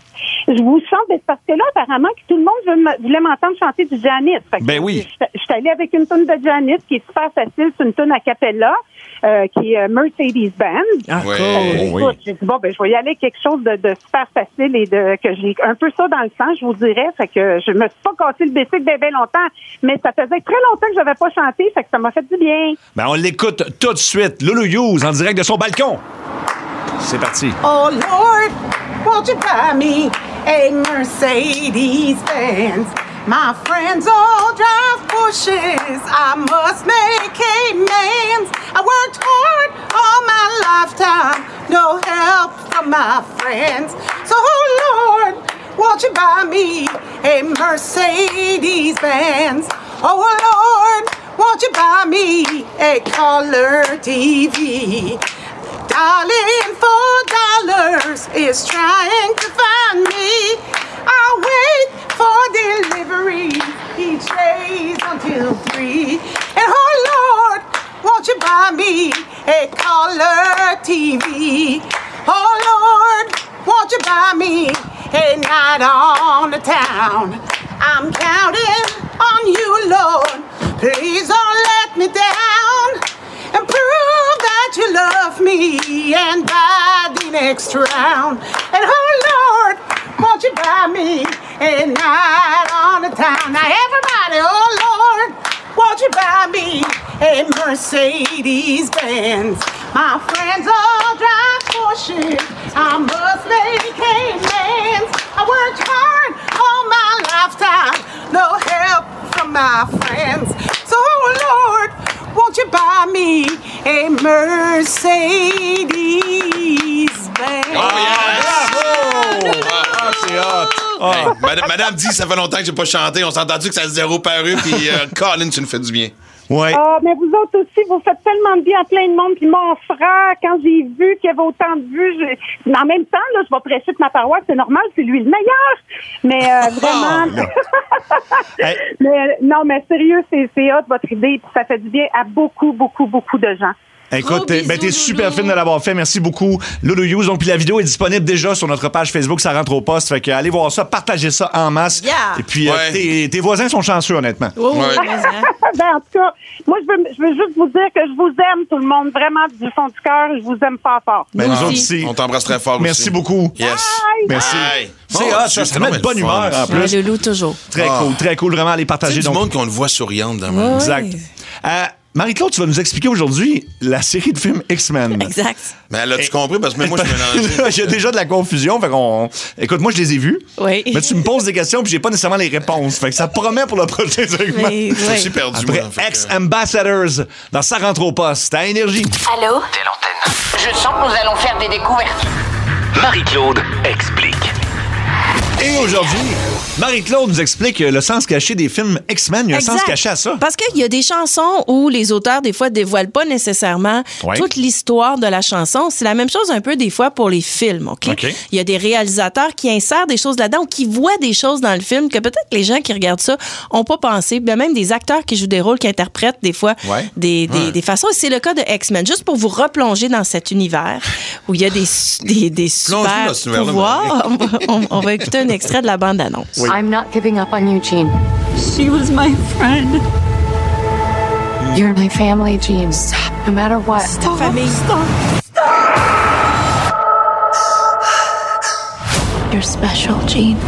Je vous chante parce que là, apparemment, que tout le monde voulait m'entendre chanter du Janis. Ben oui. Je suis allée avec une toune de Janis qui est super facile. C'est une toune a cappella qui est Mercedes-Benz. Ah, Ouais. cool. Écoute, j'ai dit, bon, je vais y aller avec quelque chose de super facile et que j'ai un peu ça dans le sang, je vous dirais. Fait que je me suis pas cassé le bicycle bien longtemps, mais ça faisait très longtemps que j'avais pas chanté, fait que ça m'a fait du bien. Ben, on l'écoute tout de suite. Lulu Hughes en direct de son balcon. C'est parti. Oh Lord, won't you buy me a Mercedes-Benz? My friends all drive Porsches. I must make amends. I worked hard all my lifetime. No help from my friends. So, oh Lord, won't you buy me a Mercedes-Benz? Oh Lord, won't you buy me a color TV? Darling, $4 is trying to find me. I wait for delivery each day until 3. And oh Lord, won't you buy me a color TV? Oh Lord, won't you buy me a night on the town? I'm counting on you, Lord. Please don't let me down. And prove that you love me and buy the next round. And oh Lord, won't you buy me a night on the town? Now everybody, oh Lord, won't you buy me a Mercedes-Benz? My friends all drive Porsches. I must make amends. I worked hard all my lifetime. No help from my friends. So oh Lord, won't you buy me a Mercedes-Benz? Oh Madame dit, ça fait longtemps que j'ai pas chanté. On s'est entendu que ça se zéro paru, puis Colin, tu nous fais du bien. Ouais. Mais vous autres aussi, vous faites tellement de bien à plein de monde. Puis mon frère, quand j'ai vu qu'il y avait autant de vues, en même temps, là, je vais prêcher de ma paroisse, c'est normal, c'est lui le meilleur. Mais vraiment... mais non, mais sérieux, c'est hot, votre idée. Puis ça fait du bien à beaucoup, beaucoup, beaucoup de gens. Écoute, t'es super fine de l'avoir fait. Merci beaucoup, Loulou Hughes. Donc, puis la vidéo est disponible déjà sur notre page Facebook, ça rentre au poste. Fait que allez voir ça, partagez ça en masse. Yeah. Et puis, tes voisins sont chanceux, honnêtement. Ben, en tout cas, moi, je veux juste vous dire que je vous aime, tout le monde, vraiment du fond du cœur. Je vous aime fort, fort. Ben, nous autres aussi. On t'embrasse très fort. Merci beaucoup. Yes. Bye. Merci. Bye. C'est hot, ça met de bonne humeur en plus. Le loup, toujours. Très cool, vraiment, aller partager. C'est du monde qu'on le voit souriante dans le Exact. Marie-Claude, tu vas nous expliquer aujourd'hui la série de films X-Men. Exact. Mais là, tu compris? Parce que même moi, je suis mélangé. J'ai déjà de la confusion. Fait écoute, moi, je les ai vus. Oui. Mais tu me poses des questions puis j'ai pas nécessairement les réponses. Fait que ça promet pour le prochain segment. Je suis aussi perdu, Après, moi. Ex-Ambassadors dans Ça rentre au poste. À Énergie. Allô? C'est l'antenne. Je sens que nous allons faire des découvertes. Marie-Claude explique. Et aujourd'hui, Marie-Claude nous explique le sens caché des films X-Men. Il y a un sens caché à ça. Parce qu'il y a des chansons où les auteurs, des fois, dévoilent pas nécessairement toute l'histoire de la chanson. C'est la même chose un peu des fois pour les films, OK? Il y a des réalisateurs qui insèrent des choses là-dedans ou qui voient des choses dans le film que peut-être les gens qui regardent ça ont pas pensé. Il y a même des acteurs qui jouent des rôles, qui interprètent des fois des façons. Et c'est le cas de X-Men. Juste pour vous replonger dans cet univers où il y a des super pouvoirs, on va écouter un extrait de la bande-annonce. I'm not giving up on you, Jean. She was my friend. You're my family, Jean. No matter what. Ta famille. You're special, Jean.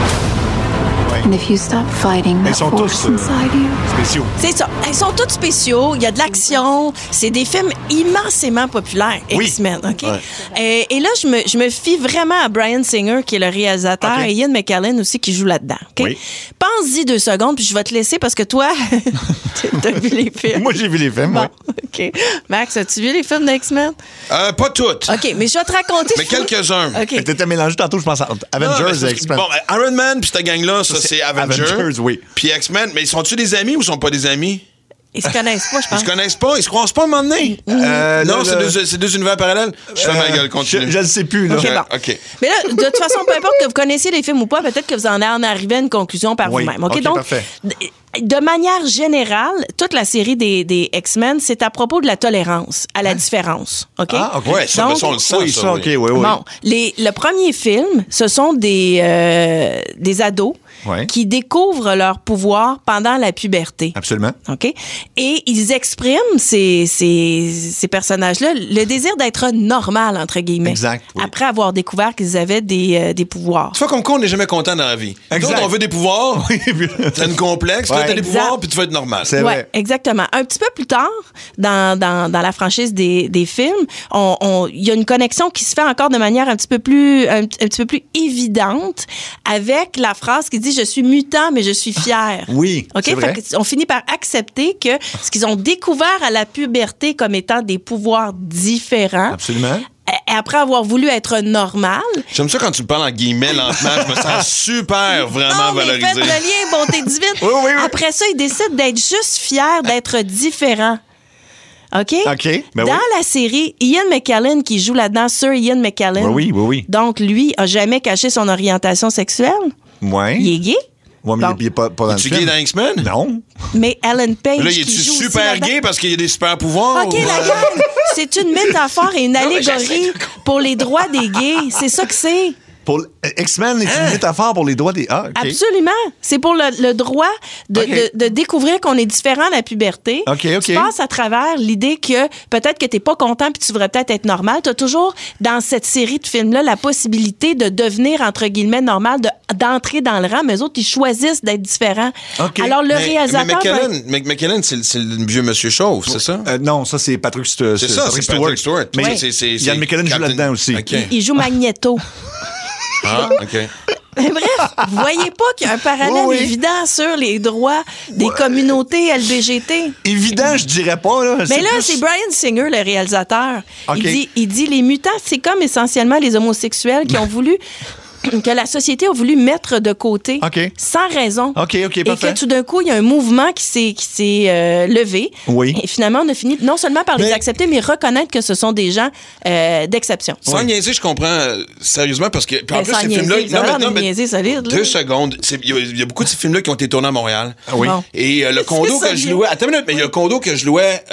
And if you stop fighting that force inside you. Spéciaux. C'est ça. Ils sont tous spéciaux. Il y a de l'action. C'est des films immensément populaires, X-Men. OK? Et là, je me fie vraiment à Bryan Singer, qui est le réalisateur, et Ian McKellen aussi, qui joue là-dedans. OK? Pense-y 2 secondes, puis je vais te laisser parce que toi, t'as vu les films. Moi, j'ai vu les films, OK. Max, as-tu vu les films d'X-Men? Pas toutes. OK, mais je vais te raconter. Mais quelques-uns. OK. T'étais mélangé tantôt, je pense, à Avengers et X-Men. Bon, Iron Man puis cette gang-là, ça, c'est Avengers. Oui. Puis X-Men, mais sont-tu des amis ou sont pas des amis? Ils se connaissent pas, je pense. Ils se connaissent pas? Ils se croisent pas à un moment donné? Non, c'est deux univers parallèles? Je fais ma gueule, continue. Je le sais plus, là. OK. Mais là, de toute façon, peu importe que vous connaissiez les films ou pas, peut-être que vous en arrivez à une conclusion par vous-même. OK, donc, parfait. De manière générale, toute la série des X-Men, c'est à propos de la tolérance à la différence. OK? Ah, OK. Ouais, ça, on le sent, oui, ça, OK, oui. Bon, le premier film, ce sont des ados qui découvrent leur pouvoir pendant la puberté. Absolument. OK? Et ils expriment, ces personnages-là, le désir d'être normal, entre guillemets. Exact. Oui. Après avoir découvert qu'ils avaient des pouvoirs. Tu vois, comme quoi, on n'est jamais content dans la vie. Exact. Donc, on veut des pouvoirs. T'as une complexe. Là, t'as des pouvoirs, puis tu vas être normal. C'est vrai. Exactement. Un petit peu plus tard, dans la franchise des films, il y a une connexion qui se fait encore de manière un petit peu plus évidente avec la phrase qui dit « Je suis mutant, mais je suis fier ». Oui, OK? c'est vrai. On finit par accepter que ce qu'ils ont découvert à la puberté comme étant des pouvoirs différents. Absolument. Après avoir voulu être normal. J'aime ça quand tu me parles en guillemets lentement. Je me sens super vraiment valorisé. Faites le lien, bonté divine. Oui. Après ça, ils décident d'être juste fiers d'être différents. OK? Ben dans la série, Ian McKellen, qui joue là-dedans, Sir Ian McKellen. Oui. Donc, lui, a jamais caché son orientation sexuelle. Oui. Il est gay. Ouais, mais il est pas dans le film. Es-tu gay dans X-Men? Non. Mais Ellen Page. Là, il est super gay parce qu'il y a des super pouvoirs? OK, la gang, c'est une métaphore et une allégorie pour les droits des gays. C'est ça que c'est. Pour X-Men est une métaphore pour les droits des... Ah, OK. Absolument. C'est pour le droit de découvrir qu'on est différent à la puberté. OK. Tu passes à travers l'idée que peut-être que t'es pas content puis tu devrais peut-être être normal. T'as toujours, dans cette série de films-là, la possibilité de devenir, entre guillemets, normal, d'entrer dans le rang, mais eux autres, ils choisissent d'être différents. Okay. Alors, le réalisateur... Mais McKellen, c'est le vieux monsieur chauve, c'est ça? Non, ça, c'est Patrick Stewart. C'est Patrick Stewart. Mais Ian McKellen joue là-dedans aussi. Okay. Il joue Magneto. Ah, OK. Mais bref, vous voyez pas qu'il y a un parallèle évident sur les droits des communautés LGBT? Évident, je dirais pas. Là. Mais là, c'est Bryan Singer, le réalisateur. Okay. Il dit les mutants, c'est comme essentiellement les homosexuels qui ont voulu que la société a voulu mettre de côté sans raison. OK, parfait. Et que tout d'un coup, il y a un mouvement qui s'est levé. Oui. Et finalement, on a fini non seulement par les accepter, mais reconnaître que ce sont des gens d'exception. Sans niaiser, je comprends sérieusement parce que... Puis en plus, ces films-là... solide. 2 secondes. Il y a beaucoup de ces films-là qui ont été tournés à Montréal. Ah oui. Bon. Et le condo que je louais... Attends une minute, mais il y a le condo que je louais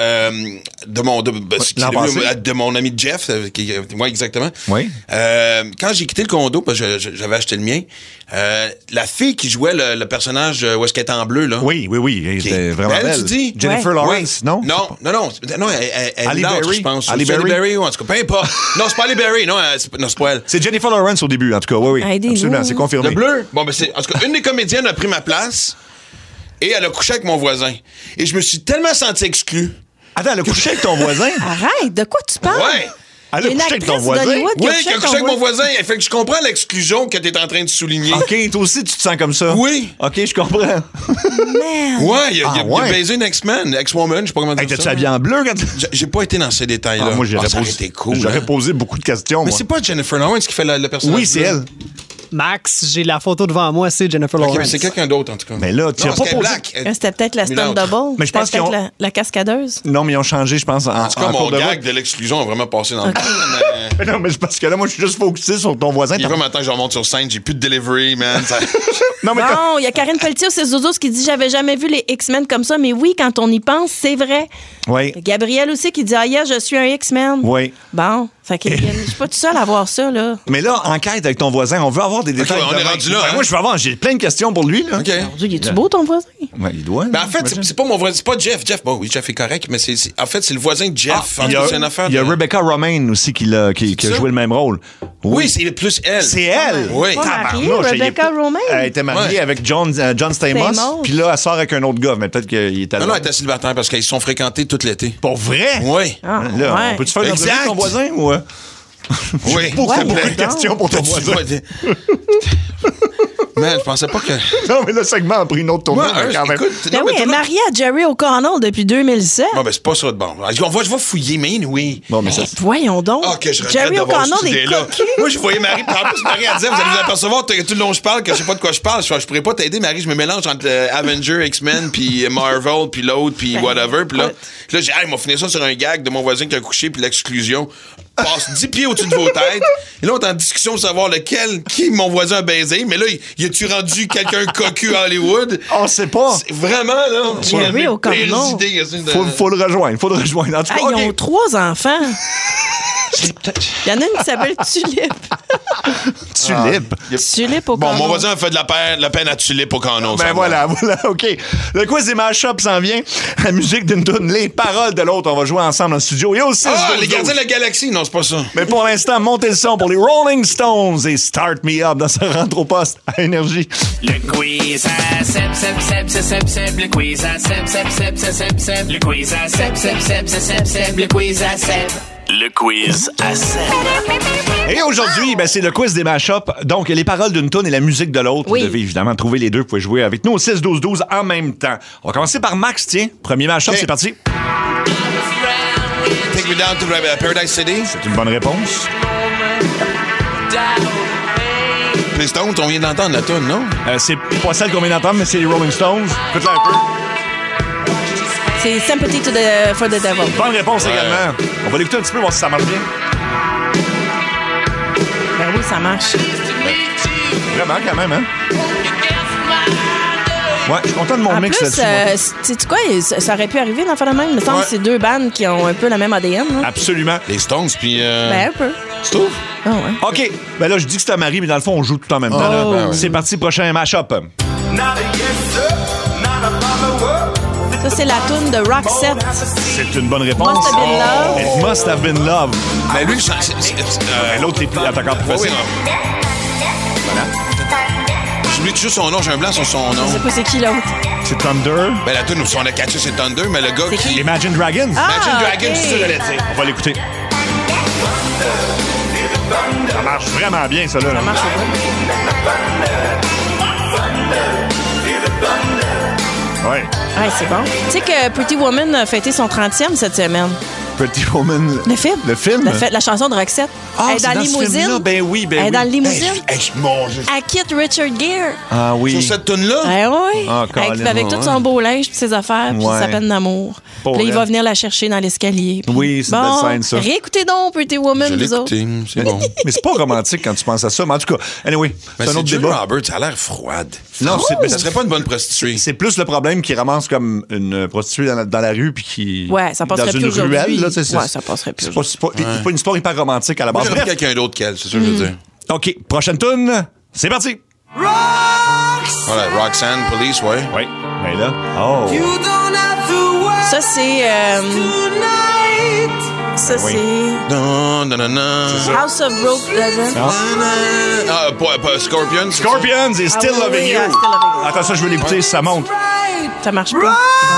de mon ami Jeff, moi exactement. Oui. Quand j'ai quitté le condo, parce que j'avais acheté le mien, la fille qui jouait le personnage où est-ce qu'elle est en bleu, là. Oui. Elle était vraiment belle. Tu dis? Jennifer Lawrence, non? Non, elle Ali est large, Berry? je pense. Ali Berry, en tout cas, peu importe. Non, c'est pas Ali Berry, non, c'est pas elle. C'est Jennifer Lawrence au début, en tout cas, oui. Absolument, c'est confirmé. Le bleu? Bon, ben en tout cas, une des comédiennes a pris ma place et elle a couché avec mon voisin. Et je me suis tellement senti exclu. Attends, elle a couché avec ton voisin? Arrête, de quoi tu parles? Ouais! Elle a couché avec ton voisin? Oui, qui a couché avec mon voisin. Fait que je comprends l'exclusion que t'es en train de souligner. OK, toi aussi, tu te sens comme ça? Oui. OK, je comprends. Man. Ouais, il a baisé une ex-woman, je sais pas comment dire ça. T'as-tu habillé en bleu quand j'ai pas été dans ces détails-là. Moi, j'aurais posé beaucoup de questions. Mais c'est pas Jennifer Lawrence qui fait le personnage. Oui, c'est elle. Max, j'ai la photo devant moi, c'est Jennifer Lawrence. Mais c'est quelqu'un d'autre, en tout cas. Mais là, tu as pas posé... C'était peut-être la stunt double. Mais je pense peut-être la cascadeuse. Non, mais ils ont changé, je pense, en tout cas, mon gag de l'exclusion a vraiment passé dans le temps. Mais non, mais c'est parce que là, moi, je suis juste focusé sur ton voisin. Il est vraiment temps que je remonte sur scène. J'ai plus de delivery, man. Non, il y a Karine Pelletier au 6-12 qui dit « J'avais jamais vu les X-Men comme ça. » Mais oui, quand on y pense, c'est vrai. Oui. Gabriel aussi qui dit « Ah, je suis un X-Men. » Oui. Bon, fait que je suis pas tout seul à voir ça, là. Mais là, enquête avec ton voisin, on veut avoir des détails. On est rendu là. Moi, je veux avoir... J'ai plein de questions pour lui, là. OK. Il est-tu beau, ton voisin? Ouais, il doit. Ben, en fait, c'est pas mon voisin. C'est pas Jeff. Bon, oui, Jeff est correct, mais en fait, c'est le voisin de Jeff. Il y a Rebecca Romaine aussi qui a joué le même rôle. Oui, c'est plus elle. C'est elle? Oui. Rebecca Romaine? Elle était mariée avec John Stamos. Puis là, elle sort avec un autre gars. Mais peut-être qu'il était là. Non, elle était célibataire parce qu'ils se sont fréquentés tout l'été. Pour vrai? Oui. Là, peux-tu faire une entrevue avec ton voisin ou... Oui. Beaucoup de questions pour ton voisin. Man, je pensais pas que... Non, mais le segment a pris une autre tournure quand même. Écoute, elle est mariée à Jerry O'Connell depuis 2007. Bon, ben c'est pas ça de bon. Je vais fouiller, mais oui. Bon, mais ça... Voyons donc. OK, je regrette Jerry d'avoir O'Connell est coquille. Moi, je voyais Marie. En plus, Marie, elle disait, vous allez vous apercevoir tout le long je parle que je sais pas de quoi je parle. Je pourrais pas t'aider, Marie. Je me mélange entre Avenger, X-Men, puis Marvel, puis l'autre, puis whatever. Puis là, j'ai il m'a fini ça sur un gag de mon voisin qui a couché, puis l'exclusion. Passe 10 pieds au-dessus de vos têtes. Et là, on est en discussion pour savoir qui mon voisin a baisé. Mais là, y a-tu rendu quelqu'un cocu à Hollywood? On sait pas. Jerry Vraiment, là. O'Connell. Faut le rejoindre. En tout cas, ils ont 3 enfants. Il y en a une qui s'appelle Tulip. Tulip au canon. Bon, mon voisin a fait de la peine à Tulip au canon. Ben voilà, OK. Le quiz des mashups s'en vient. La musique d'une tune, les paroles de l'autre. On va jouer ensemble dans le studio. Et aussi, les gardiens de la galaxie. Non, c'est pas ça. Mais pour l'instant, montez le son pour les Rolling Stones et Start Me Up dans ce rentre au poste à Énergie. Le quiz à Seb. Le quiz à Seb. Le quiz à Seb. Le quiz à Seb. Le quiz à Seb. Et aujourd'hui, c'est le quiz des mashups. Donc, les paroles d'une toune et la musique de l'autre. Oui. Vous devez évidemment trouver les deux. Vous pouvez jouer avec nous au 6-12-12 en même temps. On va commencer par Max, tiens. Premier mashup, c'est parti. Take me down to Paradise City. C'est une bonne réponse. Les Stones, on vient d'entendre la toune, non? C'est pas celle qu'on vient d'entendre, mais c'est les Rolling Stones. Écoute-la un peu. C'est Sympathy for the Devil. Bonne réponse également. On va l'écouter un petit peu, voir si ça marche bien. Ben oui, ça marche. Vraiment, quand même, hein? Ouais, je suis content de mon mix là-dessus. Sais-tu quoi? Ça aurait pu arriver dans le même. Il me semble que c'est 2 bandes qui ont un peu la même ADN. Hein? Absolument. Les Stones, puis... Ben, un peu. Tu trouves? Ah ouais. OK. Ben là, je dis que c'est à Marie, mais dans le fond, on joue tout en même temps. Là. Ben oui. C'est parti, prochain mashup. Ça, c'est la toune de Roxette. C'est une bonne réponse. Must Have Been Love. It Must Have Been Love. Mais lui, l'autre est encore plus facile. Voilà. J'oublie toujours son nom, j'ai un blanc sur son nom. Je sais pas c'est qui l'autre. C'est Thunder. Ben la tune, on a catché, c'est Thunder, mais le gars qui... Imagine Dragons. Imagine Dragons, c'est ça que j'allais dire. On va l'écouter. Ça marche vraiment bien, ça, là. Ça marche Ouais. Ouais, c'est bon. Tu sais que Pretty Woman a fêté son 30e cette semaine. Pretty Woman. Le film. Le film? La chanson de Roxette. Elle est dans la limousine. Ben oui, Elle est dans la limousine. Elle quitte Richard Gere. Ah oui. Sur cette tune-là? Oui. Avec tout son beau linge et ses affaires, puis sa peine d'amour. Puis là, il va venir la chercher dans l'escalier. Oui, c'est une belle scène, ça. Réécoutez donc Pretty Woman, vous autres. C'est bon. Mais c'est pas romantique quand tu penses à ça. Mais en tout cas, anyway, c'est un autre Julia débat. Roberts, ça a l'air froide. Non, ça serait pas une bonne prostituée. C'est plus le problème qui ramasse comme une prostituée dans la rue puis qui... Ouais, ça passerait dans plus une ruelle, là, ça passerait plus. C'est pas une histoire hyper romantique à la base. Moi, j'aimerais quelqu'un d'autre qu'elle, c'est ça que je veux dire. OK, prochaine tune. C'est parti. Voilà, Roxanne, Police, ouais. Oui, ben là. Oh. Ça, c'est... Ça, c'est... House of Broke Legend. Scorpions. Scorpions is Still Loving You. Attends, ça, je veux l'écouter si ça monte. Ça marche pas. Moi,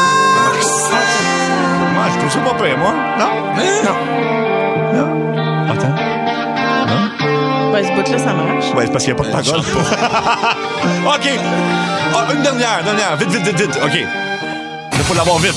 je trouve ça pas pire, moi. Non? Non. Attends. Non? Ouais, ce bout-là, ça marche. Ouais, c'est parce qu'il n'y a pas de parole. OK. Une dernière. Vite. OK. Il faut l'avoir vite.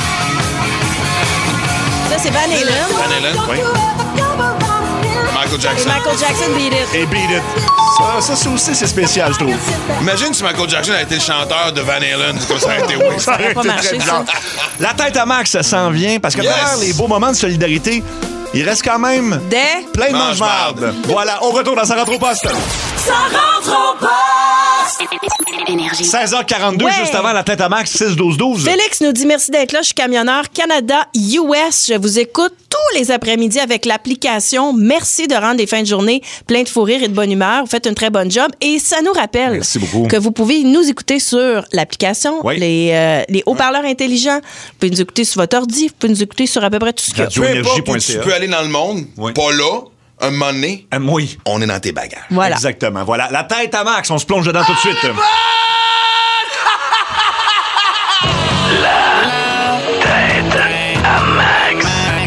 Ça, c'est Van Halen. Van Halen, oui. Michael Jackson. Et Michael Jackson, Beat It. Et Beat It. Ça aussi, c'est spécial, je trouve. Imagine si Michael Jackson a été le chanteur de Van Halen. Ça aurait été oui. Ça aurait pas marché, ça. La tête à Max, ça s'en vient. Parce que derrière les beaux moments de solidarité, il reste quand même plein de mange-marde. Voilà, on retourne dans Ça rentre au poste. Ça rentre au poste. 16h42, juste avant la tête à Max, 6-12-12. Félix nous dit merci d'être là. Je suis camionneur Canada-US. Je vous écoute tous les après-midi avec l'application. Merci de rendre les fins de journée plein de fou rire et de bonne humeur. Vous faites une très bonne job. Et ça nous rappelle que vous pouvez nous écouter sur l'application, les haut-parleurs intelligents. Vous pouvez nous écouter sur votre ordi. Vous pouvez nous écouter sur à peu près tout ce qu'il y a. Peu importe où tu peux aller dans le monde, pas là. Un moment donné, on est dans tes bagages. Voilà. Exactement. Voilà. La tête à Max, on se plonge dedans tout de suite. La tête à Max.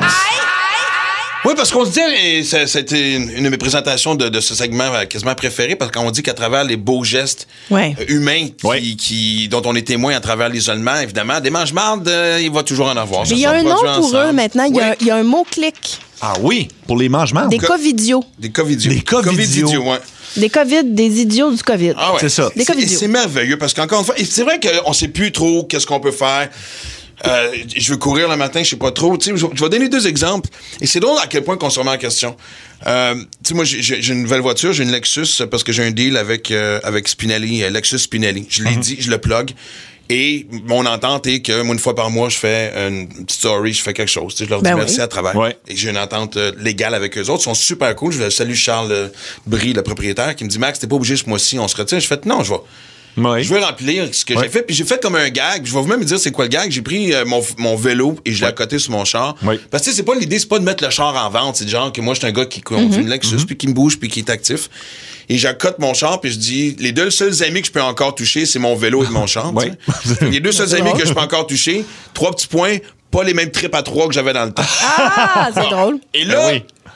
Oui, parce qu'on se dit, c'était une de mes présentations de ce segment quasiment préféré, parce qu'on dit qu'à travers les beaux gestes humains dont on est témoin à travers l'isolement, évidemment, des mange-marde, il va toujours en avoir. Mais il y a un nom pour eux maintenant. Il y a un mot-clic. Ah oui, pour les mange-marde. Des covidios. Des covidios. Des covidios. Ouais. Des COVID, des idiots du COVID. Ah ouais. C'est ça. Des covidios. C'est merveilleux, parce qu'encore une fois, c'est vrai qu'on ne sait plus trop qu'est-ce qu'on peut faire. Je veux courir le matin, je sais pas trop. Tu sais, je vais donner 2 exemples. Et c'est drôle à quel point qu'on se remet en question. Tu sais, moi, j'ai une nouvelle voiture, j'ai une Lexus, parce que j'ai un deal avec Spinelli, Lexus Spinelli. Je l'ai dit, je le plug. Et mon entente est que moi, une fois par mois, je fais une petite story, je fais quelque chose. Tu sais, je leur dis merci à travers. Ouais. Et j'ai une entente légale avec eux autres. Ils sont super cool. Je salue Charles Brie, le propriétaire, qui me dit « Max, t'es pas obligé ce mois-ci, on se retire. » Je fais « Non, je vais. » Je veux remplir ce que j'ai fait. Puis j'ai fait comme un gag. Je vais vous-même me dire c'est quoi le gag. J'ai pris mon vélo et je l'ai accoté sur mon char. Parce que c'est pas l'idée, c'est pas de mettre le char en vente. C'est genre que moi, je suis un gars qui conduit une Lexus, puis qui me bouge, puis qui est actif. Et j'accote mon char, puis je dis, les 2 seuls amis que je peux encore toucher, c'est mon vélo et mon char. Les 2 seuls amis que je peux encore toucher, 3 petits points, pas les mêmes trips à 3 que j'avais dans le temps. Ah, c'est drôle. Et là...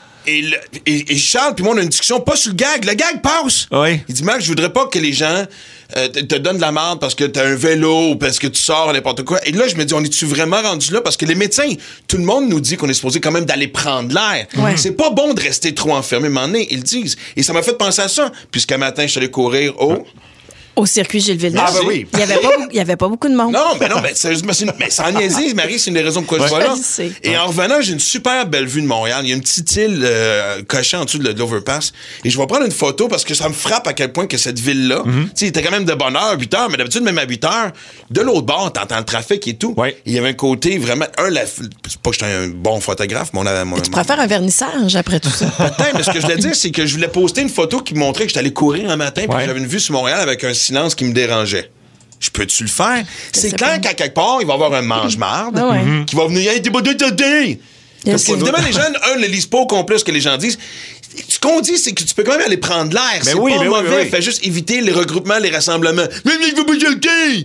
Et Charles puis moi, on a une discussion, pas sur le gag. Le gag passe. Il dit, Max, je voudrais pas que les gens te donnent de la merde parce que t'as un vélo ou parce que tu sors n'importe quoi. Et là, je me dis, on est-tu vraiment rendu là? Parce que les médecins, tout le monde nous dit qu'on est supposé quand même d'aller prendre l'air. C'est pas bon de rester trop enfermé, à un moment donné, ils le disent. Et ça m'a fait penser à ça. Puisqu'un matin, je suis allé courir au circuit Gilles Villeneuve. Ah, ben oui. Il y avait pas beaucoup de monde. Non, sérieusement, mais sans niaiser, Marie, c'est une des raisons pourquoi je vais là. Et en revenant, j'ai une super belle vue de Montréal. Il y a une petite île cochée en dessous de l'overpass. Et je vais prendre une photo parce que ça me frappe à quel point que cette ville-là, tu sais, il était quand même de bonne heure, 8 heures, mais d'habitude, même à 8 heures, de l'autre bord, t'entends le trafic et tout. Il y avait un côté vraiment, c'est pas que j'étais un bon photographe, mais tu préfères un vernissage après tout ça. Peut-être, mais ce que je voulais dire, c'est que je voulais poster une photo qui montrait que j'étais allé courir un matin, puis j'avais une vue sur Montréal avec un silence qui me dérangeait. Je peux-tu le faire? C'est clair qu'à quelque part, il va y avoir un mange-marde qui va venir. Hey, t'es pas de parce qu'évidemment, les gens, ne lisent pas au complet ce que les gens disent. Ce qu'on dit, c'est que tu peux quand même aller prendre l'air. C'est pas mauvais. Fait juste éviter les regroupements, les rassemblements. Mais il veut bouger le thé!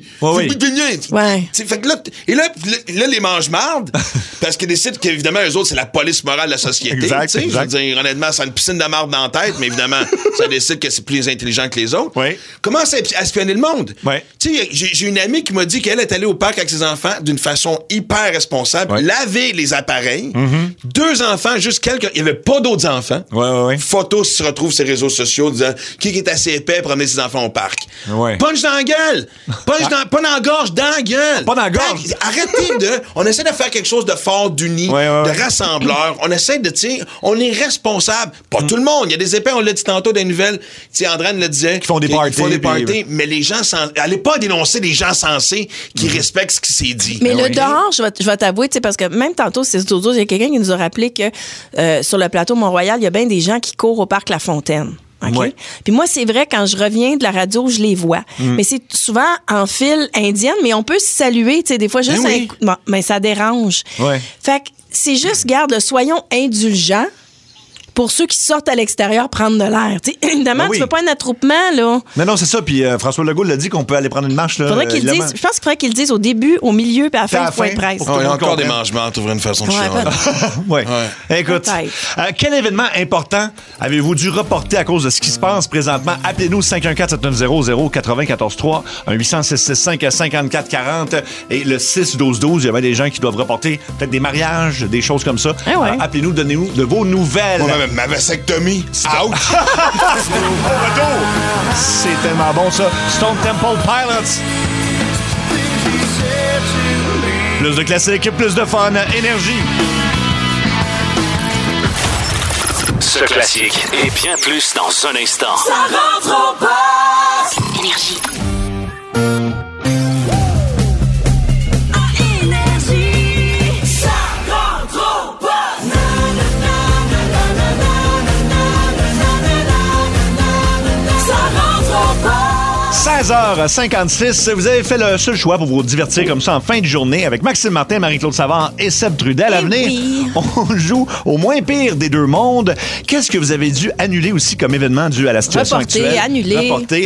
Fait que là, les mange-mardes, parce qu'ils décident qu'évidemment, eux autres, c'est la police morale de la société. Je veux dire, honnêtement, c'est une piscine de marde dans la tête, mais évidemment, ça décide que c'est plus intelligent que les autres. Commence à espionner le monde. Tu sais, j'ai une amie qui m'a dit qu'elle est allée au parc avec ses enfants d'une façon hyper responsable, laver les appareils, 2 enfants, juste quelques... Il n'y avait pas d'autres enfants. Ouais. Photos se retrouvent sur les réseaux sociaux disant qui est assez épais pour amener ses enfants au parc. Ouais. Punch dans la gueule! Pas dans la gorge, dans la gueule! Pas dans la gorge! Arrêtez de... On essaie de faire quelque chose de fort, d'uni, de rassembleur. On essaie de, on est responsable. Pas tout le monde. Il y a des épais, on l'a dit tantôt dans les nouvelles. André le disait. Qui font des parties. Mais les gens... Allez pas dénoncer les gens sensés qui respectent ce qui s'est dit. Mais le dehors, je vais t'avouer, parce que même tantôt, c'est il y a quelqu'un qui nous a rappelé que sur le plateau Mont-Royal, il y a bien des gens qui courent au parc La Fontaine. Okay? Ouais. Puis moi, c'est vrai, quand je reviens de la radio, je les vois. Mais c'est souvent en file indienne, mais on peut se saluer, des fois juste bon, mais ça dérange. Ouais. Fait que c'est juste, garde, soyons indulgents pour ceux qui sortent à l'extérieur prendre de l'air. Évidemment, tu veux pas un attroupement, là. Non, c'est ça. Puis François Legault l'a dit qu'on peut aller prendre une marche. Là, je pense qu'il le dise au début, au milieu, puis à la fin du point de presse. Il y a encore des mangements, tu ouvrir une façon de chialer. Ouais. Écoute, quel événement important avez-vous dû reporter à cause de ce qui se passe présentement? Appelez-nous 514-790-0943, 1-800-665-5440 et le 6-12-12. Il y a bien des gens qui doivent reporter peut-être des mariages, des choses comme ça. Appelez-nous, donnez-nous de vos nouvelles. Ma vasectomie, out! C'est tellement bon, ça. Stone Temple Pilots. Plus de classiques, plus de fun, énergie. Ce classique et bien plus dans un instant. Ça rentre au poste! Énergie. Ça rentre au poste! 16h56, vous avez fait le seul choix pour vous divertir comme ça en fin de journée avec Maxime Martin, Marie-Claude Savard et Seb Trudel. À venir, on joue au moins pire des deux mondes. Qu'est-ce que vous avez dû annuler aussi comme événement dû à la situation actuelle? Reporter.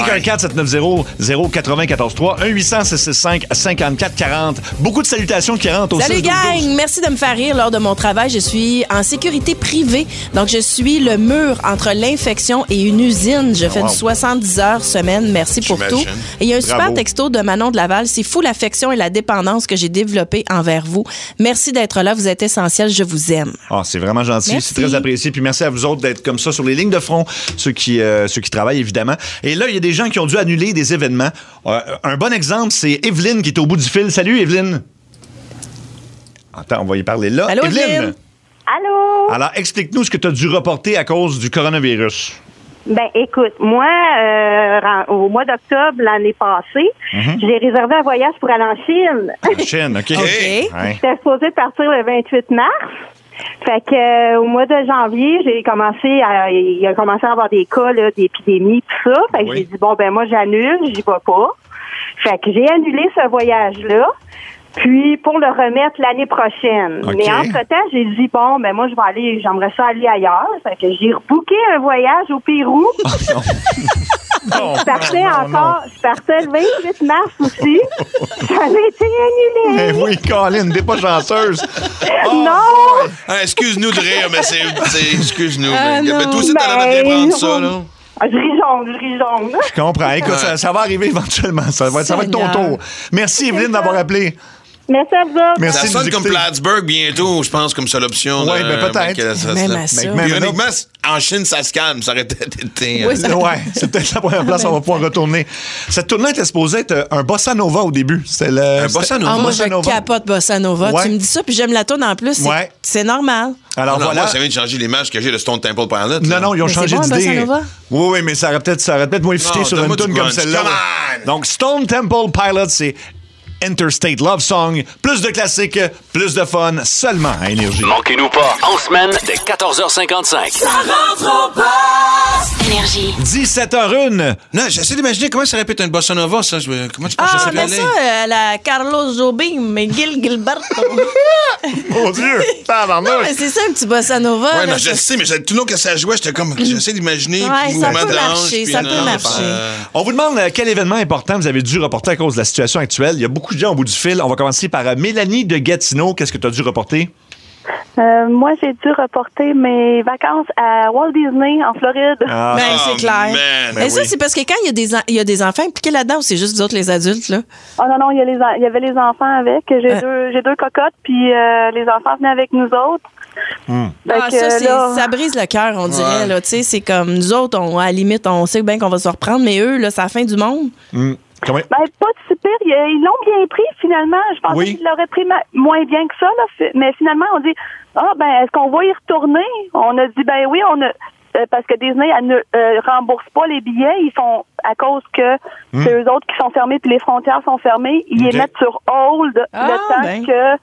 514-790-0943, 1-800-665-5440. Beaucoup de salutations qui rentrent au 6-12-12. Salut gang! Merci de me faire rire lors de mon travail. Je suis en sécurité privée, donc je suis le mur entre l'infection et une usine. Je fais du 70 heures semaine. Merci pour tout. Et il y a un super texto de Manon de Laval. C'est fou l'affection et la dépendance que j'ai développée envers vous. Merci d'être là. Vous êtes essentiel. Je vous aime. C'est vraiment gentil. Merci. C'est très apprécié. Puis merci à vous autres d'être comme ça sur les lignes de front, ceux qui travaillent évidemment. Et là, il y a des gens qui ont dû annuler des événements. Un bon exemple, c'est Evelyne qui est au bout du fil. Salut, Evelyne. Attends, on va y parler là. Allô, Evelyne. Allô? Alors, explique-nous ce que tu as dû reporter à cause du coronavirus. Ben, écoute, moi, au mois d'octobre l'année passée, j'ai réservé un voyage pour aller en Chine. En Chine, OK. J'étais supposée partir le 28 mars. Fait que au mois de janvier, il a commencé à avoir des cas là, d'épidémie, tout ça. Fait que j'ai dit, bon, ben moi, j'annule, j'y vais pas. Fait que j'ai annulé ce voyage-là. Puis, pour le remettre l'année prochaine. Okay. Mais entre-temps, j'ai dit, bon, ben moi, j'aimerais ça aller ailleurs. Fait que j'ai rebooké un voyage au Pérou. Je partais le 28 mars aussi. Ça avait été annulé. Mais oui, Colin, t'es pas chanceuse. Non! Excuse-nous de rire, mais excuse-nous. Mais toi aussi, t'en avais bien prendre ça, là. Je ris jaune. Je comprends. Écoute, ça va arriver éventuellement. Ça va être ton tour. Merci, Evelyne, d'avoir appelé. Merci à vous autres. Merci. Ça sonne comme Plattsburgh bientôt, je pense, comme seule option. Oui, mais peut-être. Ironiquement, en Chine, ça se calme. Ça aurait peut-être été... c'est peut-être la première place où on va pouvoir retourner. Cette tournée était supposée être un bossa nova au début. Un bossa nova? Moi, je capote bossa nova. Tu me dis ça, puis j'aime la tourne en plus. C'est normal. Alors voilà. Moi, ça vient de changer l'image que j'ai de Stone Temple Pilots. Non, ils ont changé d'idée. Oui, mais ça aurait peut-être moins fité sur une tourne comme celle-là. Donc, Stone Temple Pilots, c'est Interstate Love Song. Plus de classiques, plus de fun, seulement à Énergie. Manquez-nous pas, en semaine, dès 14h55. Ça rentre au poste! Énergie. 17h01. Non, j'essaie d'imaginer comment ça répète une bossa nova, ça. Comment tu penses que ça mais ça, la Carlos Jobim, McGill Gilberto. Mon Dieu! Non, mais c'est ça, un petit bossa nova. Ouais, non, je sais, mais tout le long que ça jouait, j'étais comme, j'essaie d'imaginer. Ça peut marcher, ça peut marcher. On vous demande quel événement important vous avez dû reporter à cause de la situation actuelle. Il y a beaucoup de gens au bout du fil. On va commencer par Mélanie de Gatineau. Qu'est-ce que tu as dû reporter? Moi, j'ai dû reporter mes vacances à Walt Disney, en Floride. C'est clair. Mais ça, c'est parce que quand il y a des enfants impliqués là-dedans, ou c'est juste vous autres, les adultes, là? Oh non, il y avait les enfants avec. J'ai deux cocottes, puis les enfants venaient avec nous autres. Ça brise le cœur, on dirait. Là, c'est comme nous autres, à la limite, on sait bien qu'on va se reprendre, mais eux, là, c'est la fin du monde. Pas de super. Ils l'ont bien pris, finalement. Je pensais qu'ils l'auraient pris moins bien que ça. Là. Mais finalement, on dit, est-ce qu'on va y retourner? On a dit, oui, parce que Disney ne rembourse pas les billets. Ils font, à cause que c'est eux autres qui sont fermés, puis les frontières sont fermées, ils les mettent sur hold le temps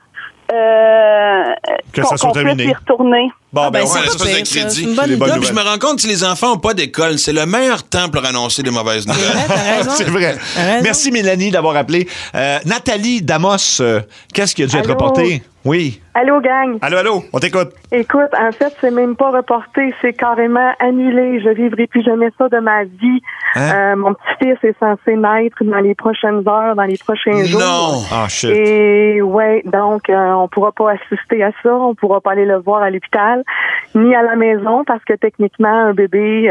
que ça soit terminé. Puisse y retourner. L'espèce de crédit. Puis je me rends compte que si les enfants n'ont pas d'école, c'est le meilleur temps pour annoncer des mauvaises nouvelles. C'est vrai. Merci, Mélanie, d'avoir appelé. Nathalie Damos, qu'est-ce qui a dû être reporté? Oui. Allô, gang. Allô, on t'écoute. Écoute, en fait, c'est même pas reporté, c'est carrément annulé. Je vivrai plus jamais ça de ma vie. Mon petit-fils est censé naître dans les prochaines heures, dans les prochains jours. Non! Ah, shit. Et donc, on pourra pas assister à ça, on pourra pas aller le voir à l'hôpital, ni à la maison, parce que techniquement, un bébé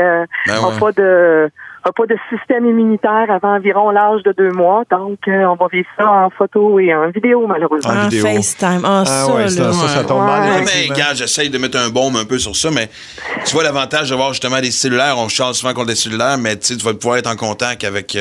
n'a pas de système immunitaire avant environ l'âge de 2 mois. Donc, on va vivre ça en photo et en vidéo, malheureusement. En FaceTime. Ça tombe mal. Mais, regarde, j'essaye de mettre un baume un peu sur ça, mais tu vois l'avantage d'avoir justement des cellulaires. On charge souvent contre des cellulaires, mais tu vas pouvoir être en contact avec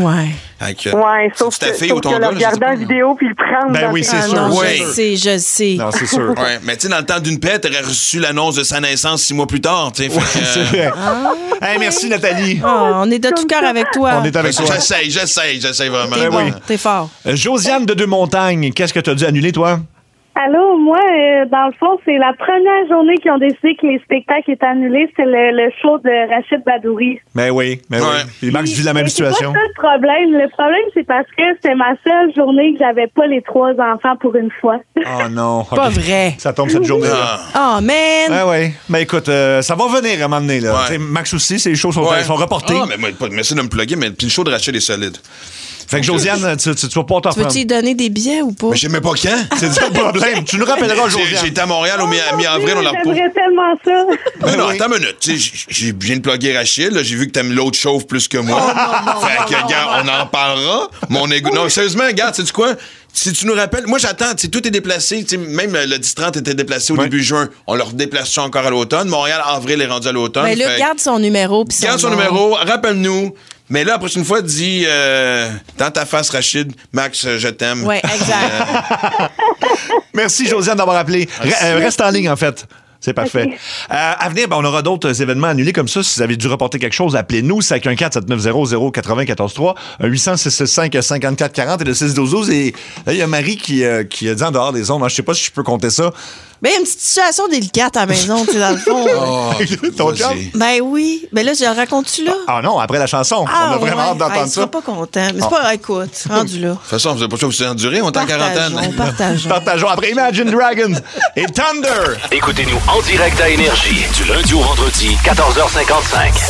sauf ta fille ou ton gars. le regarder en vidéo puis le prendre dans c'est sûr. Non, je sais. Non, c'est sûr. Mais tu sais, dans le temps d'une paix, t'aurais reçu l'annonce de sa naissance 6 mois plus tard. C'est vrai. Merci, Nathalie. On est de tout cœur avec toi. On est avec toi. J'essaye vraiment. T'es fort. Josiane de Deux-Montagnes, qu'est-ce que tu as dû annuler, toi? Allô, moi, dans le fond, c'est la première journée qu'ils ont décidé que les spectacles étaient annulés. C'est le show de Rachid Badouri. Mais oui. Et Max vit la même situation. C'est pas ça le problème. Le problème, c'est parce que c'était ma seule journée que j'avais pas les 3 enfants pour une fois. Oh non. Pas vrai. Ça tombe cette journée-là. Oh, man. Oui. Mais écoute, ça va venir à un moment donné. Là. Max aussi, ces shows sont reportés. Mais c'est de me plugger, mais le show de Rachid est solide. Fait que Josiane, tu vas pas t'en prendre. Veux-tu lui donner des billets ou pas? Mais je sais même pas quand. C'est ça le problème. Tu nous rappelleras, Josiane. J'ai été à Montréal au mi-avril, on l'a repos. J'aimerais tellement ça. Non, attends une minute. Je viens de plugger Rachid. Là, j'ai vu que t'aimes l'autre chauve plus que moi. Fait que, regarde, on en parlera. Mon égo... Non, sérieusement, regarde, sais-tu quoi? Si tu nous rappelles, moi j'attends, tout est déplacé. Même le 10-30 était déplacé au début juin. On le redéplace encore à l'automne. Montréal, avril est rendu à l'automne. Mais là, garde son numéro. Garde son numéro, rappelle-nous. Mais là, la prochaine fois, dis dans ta face, Rachid, Max, je t'aime. Oui, exact. Merci, Josiane, d'avoir appelé. Reste en ligne, en fait. C'est parfait. Okay. À venir, on aura d'autres événements annulés comme ça. Si vous avez dû reporter quelque chose, appelez-nous. 514-7900-943, 800-665-5440 et le 612. Et là, il y a Marie qui a dit en dehors des ondes, je sais pas si je peux compter ça. Ben, il y a une petite situation délicate à la maison, tu sais, dans le fond. Ton job? Ben oui. Ben là, je le raconte-tu là? Ah non, après la chanson. On a vraiment hâte d'entendre ça. Je serais pas content. Mais c'est pas, écoute, rendu là. De toute façon, vous n'avez pas choisi de vous endurer, on est en quarantaine. Partageons. Après Imagine Dragons et Thunder. Écoutez-nous en direct à Énergie, du lundi au vendredi, 14h55.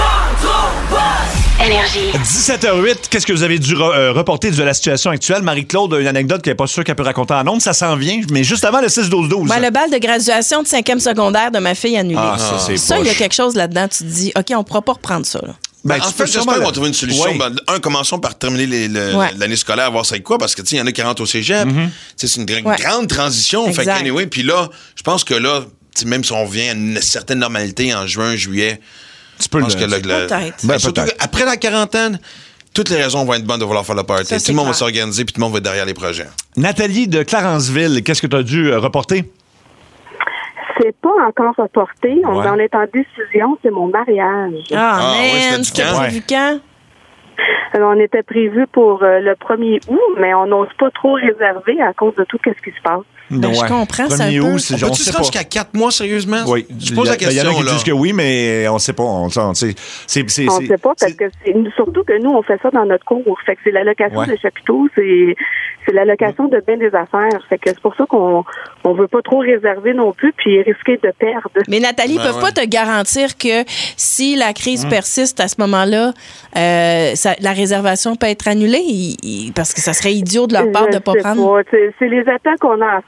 Énergie. 17h08, qu'est-ce que vous avez dû reporter de la situation actuelle? Marie-Claude a une anecdote qu'elle n'est pas sûre qu'elle peut raconter en ondes. Ça s'en vient, mais juste avant le 6-12-12. Ben, le bal de graduation de 5e secondaire de ma fille annulé. Ça, il y a quelque chose là-dedans. Tu te dis, OK, on ne pourra pas reprendre ça. Là. Ben, en fait, j'espère qu'on va trouver une solution. Oui. Commençons par terminer l'année scolaire, voir ça avec quoi, parce que, il y en a qui rentrent au cégep. C'est une grande transition. Fait que, anyway, puis là, je pense que là, même si on revient à une certaine normalité en juin, juillet, tu peux peut-être. Surtout après la quarantaine, toutes les raisons vont être bonnes de vouloir faire le party. Tout le monde va s'organiser, puis tout le monde va être derrière les projets. Nathalie de Clarenceville, qu'est-ce que tu as dû reporter? C'est pas encore reporté. On est en décision. C'est mon mariage. C'était prévu quand? Alors, on était prévu pour le 1er août, mais on n'ose pas trop réserver à cause de tout ce qui se passe. Je comprends ça un peu. On peut-tu se rendre jusqu'à 4 mois, sérieusement? Oui. Je pose la question, là. Il y en a qui disent que oui, mais on ne sait pas. On ne sait pas, parce que surtout que nous, on fait ça dans notre cours. Fait que c'est l'allocation de chapiteaux, c'est l'allocation de bien des affaires. Fait que c'est pour ça qu'on veut pas trop réserver non plus, puis risquer de perdre. Mais Nathalie, ils peuvent pas te garantir que si la crise persiste à ce moment-là, la réservation peut être annulée, parce que ça serait idiot de leur part de ne pas prendre. C'est les attentes qu'on a à faire.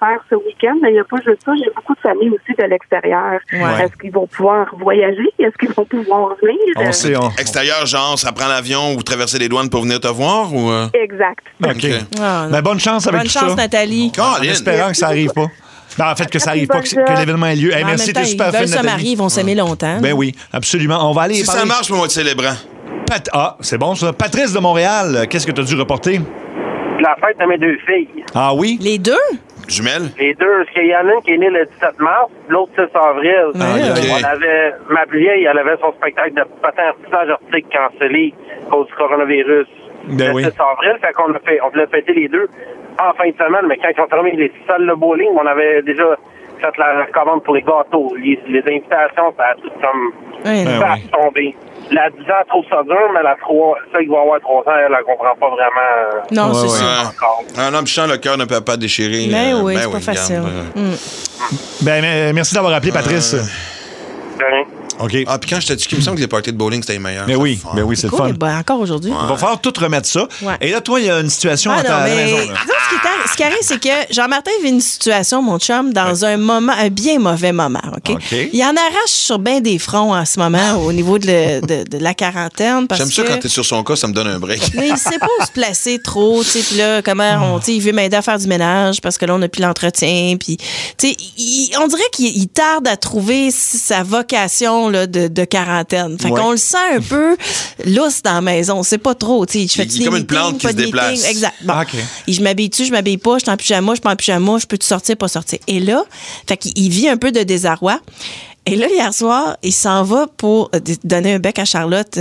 faire ce week-end, mais il n'y a pas juste ça. J'ai beaucoup de familles aussi de l'extérieur. Ouais. Est-ce qu'ils vont pouvoir voyager? Est-ce qu'ils vont pouvoir venir? Extérieur, genre, ça prend l'avion ou traverser les douanes pour venir te voir? Ou Exact. OK. Ben, bonne chance avec tout ça. Bonne chance, Nathalie. En espérant que ça arrive pas. Ben, en fait, que ça arrive pas, que l'événement ait lieu. Hey, merci, t'es super fin, Nathalie. Ils veulent se marier, ils vont s'aimer longtemps. Ben oui, absolument. On va aller si parler... ça marche, moi, on va être célébrant. C'est bon, ça. Patrice de Montréal, qu'est-ce que tu as dû reporter? La fête de mes deux filles. Ah oui? Les deux? Jumelles? Les deux. Parce qu'il y en a une qui est née le 17 mars, l'autre 6 avril. Okay. On avait, ma plus vieille, elle avait son spectacle de patin artissage artistique cancellé à cause du coronavirus. Ben le 6 avril, fait qu'on on voulait fêter les deux en fin de semaine, mais quand ils ont fermé les salles de bowling, on avait déjà fait la commande pour les gâteaux. Les invitations, ça a tout comme tombé. La 10 ans trouve ça dur, mais celle qui va avoir 3 ans, elle ne comprend pas vraiment. Non, c'est ça. Encore. Un homme chiant, le cœur ne peut pas déchirer. Mais oui, c'est pas facile. Ben, merci d'avoir appelé, Patrice. OK. Ah, puis quand je t'ai dit qu'il me semble que les parties de bowling, c'était les meilleurs. Mais oui, c'est le fun. Ben, encore aujourd'hui. On va falloir tout remettre ça. Ouais. Et là, toi, il y a une situation à ta maison. Là. Ce qui arrive, c'est que Jean-Martin vit une situation, mon chum, dans un bien mauvais moment. OK? Il en arrache sur bien des fronts en ce moment au niveau de la quarantaine. J'aime ça quand t'es sur son cas, ça me donne un break. Mais il sait pas où se placer trop. Puis là, comment il veut m'aider à faire du ménage parce que là, on n'a plus l'entretien. Puis, on dirait qu'il tarde à trouver sa vocation là, de quarantaine. Fait qu'on le sent un peu lousse dans la maison. C'est pas trop. Il est comme une plante qui se déplace. Exact. Bon. Je m'habille-tu, je m'habille pas, je suis en pyjama, je suis pas en pyjama, je peux-tu sortir, pas sortir. Et là, fait qu'il vit un peu de désarroi. Et là, hier soir, il s'en va pour donner un bec à Charlotte